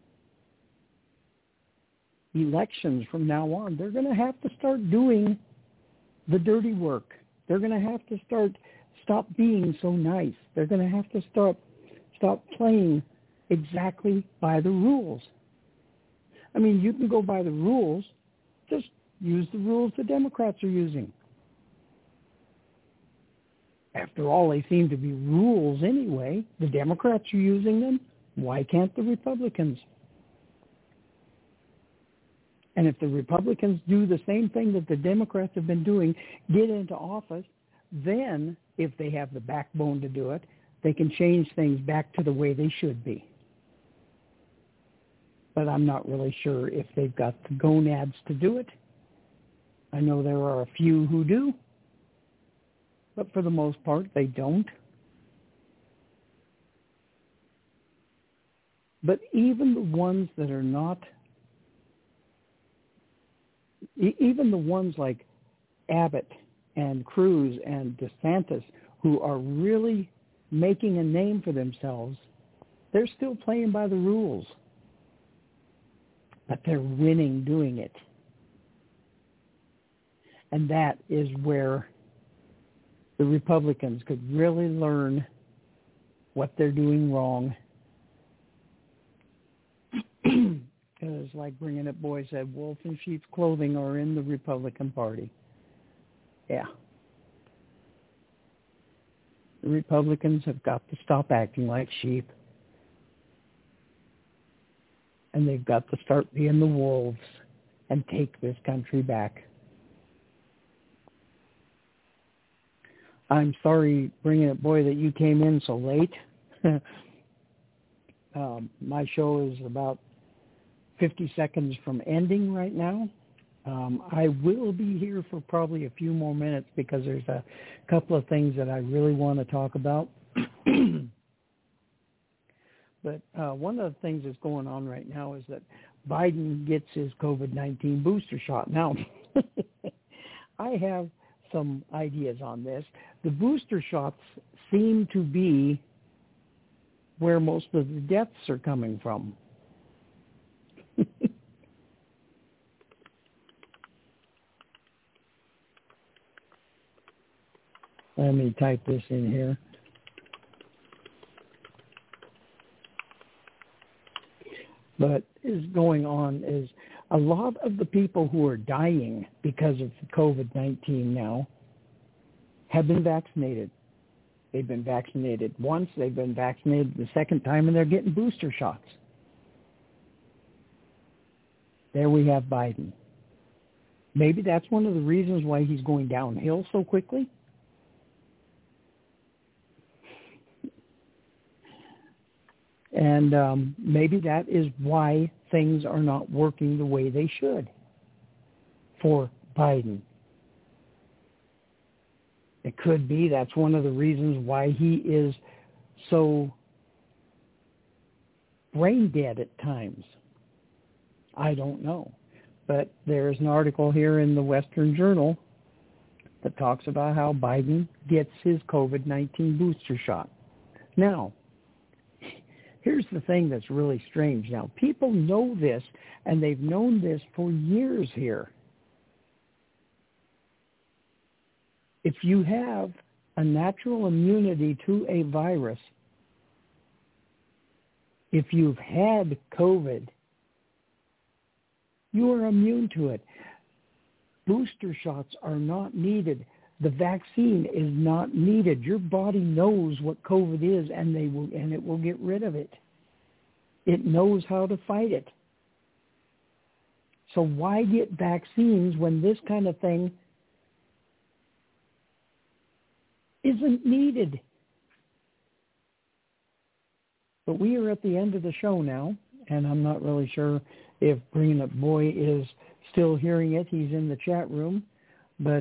elections from now on, they're going to have to start doing the dirty work. They're going to have to stop being so nice. They're going to have to stop playing exactly by the rules. I mean, you can go by the rules, just use the rules the Democrats are using. After all, they seem to be rules anyway. The Democrats are using them. Why can't the Republicans? And if the Republicans do the same thing that the Democrats have been doing, get into office, then if they have the backbone to do it, they can change things back to the way they should be. But I'm not really sure if they've got the gonads to do it. I know there are a few who do, but for the most part, they don't. But even the ones that are not, even the ones like Abbott and Cruz and DeSantis, who are really making a name for themselves, they're still playing by the rules. But they're winning doing it. And that is where the Republicans could really learn what they're doing wrong. Because like Bringing It Boy said, wolf in sheep's clothing are in the Republican Party. Yeah. The Republicans have got to stop acting like sheep. And they've got to start being the wolves and take this country back. I'm sorry, Bringing It Boy, that you came in so late. My show is about 50 seconds from ending right now. I will be here for probably a few more minutes because there's a couple of things that I really want to talk about. But one of the things that's going on right now is that Biden gets his COVID-19 booster shot. Now, I have some ideas on this. The booster shots seem to be where most of the deaths are coming from. Let me type this in here. But is going on is a lot of the people who are dying because of COVID-19 now have been vaccinated. They've been vaccinated once, they've been vaccinated the second time, and they're getting booster shots. There we have Biden. Maybe that's one of the reasons why he's going downhill so quickly. And maybe that is why things are not working the way they should for Biden. It could be that's one of the reasons why he is so brain dead at times. I don't know. But there's an article here in the Western Journal that talks about how Biden gets his COVID-19 booster shot. Now, here's the thing that's really strange. Now, people know this, and they've known this for years here. If you have a natural immunity to a virus, if you've had COVID, you are immune to it. Booster shots are not needed. The vaccine is not needed. Your body knows what COVID is, and it will get rid of it. It knows how to fight it. So why get vaccines when this kind of thing isn't needed? But we are at the end of the show now, and I'm not really sure if Green Up Boy is still hearing it. He's in the chat room. But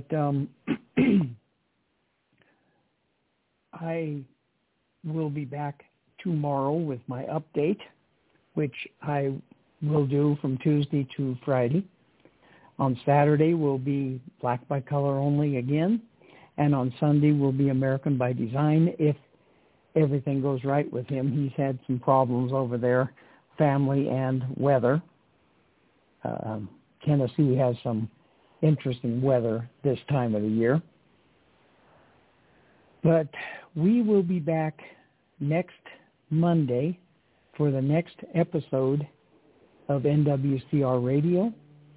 I will be back tomorrow with my update, which I will do from Tuesday to Friday. On Saturday will be Black by Color only again. And on Sunday will be American by Design if everything goes right with him. He's had some problems over there, family and weather. Tennessee has some interesting weather this time of the year. But we will be back next Monday for the next episode of NWCR Radio.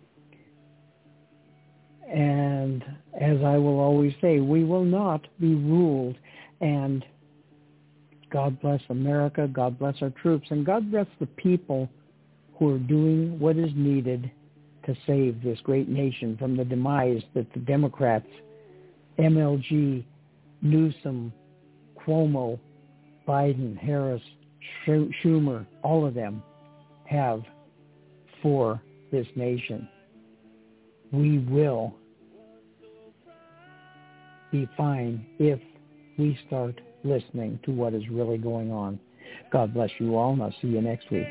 And as I will always say, we will not be ruled. And God bless America, God bless our troops, and God bless the people who are doing what is needed to save this great nation from the demise that the Democrats, MLG, Newsom, Cuomo, Biden, Harris, Schumer, all of them have for this nation. We will be fine if we start listening to what is really going on. God bless you all, and I'll see you next week.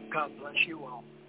God bless you all.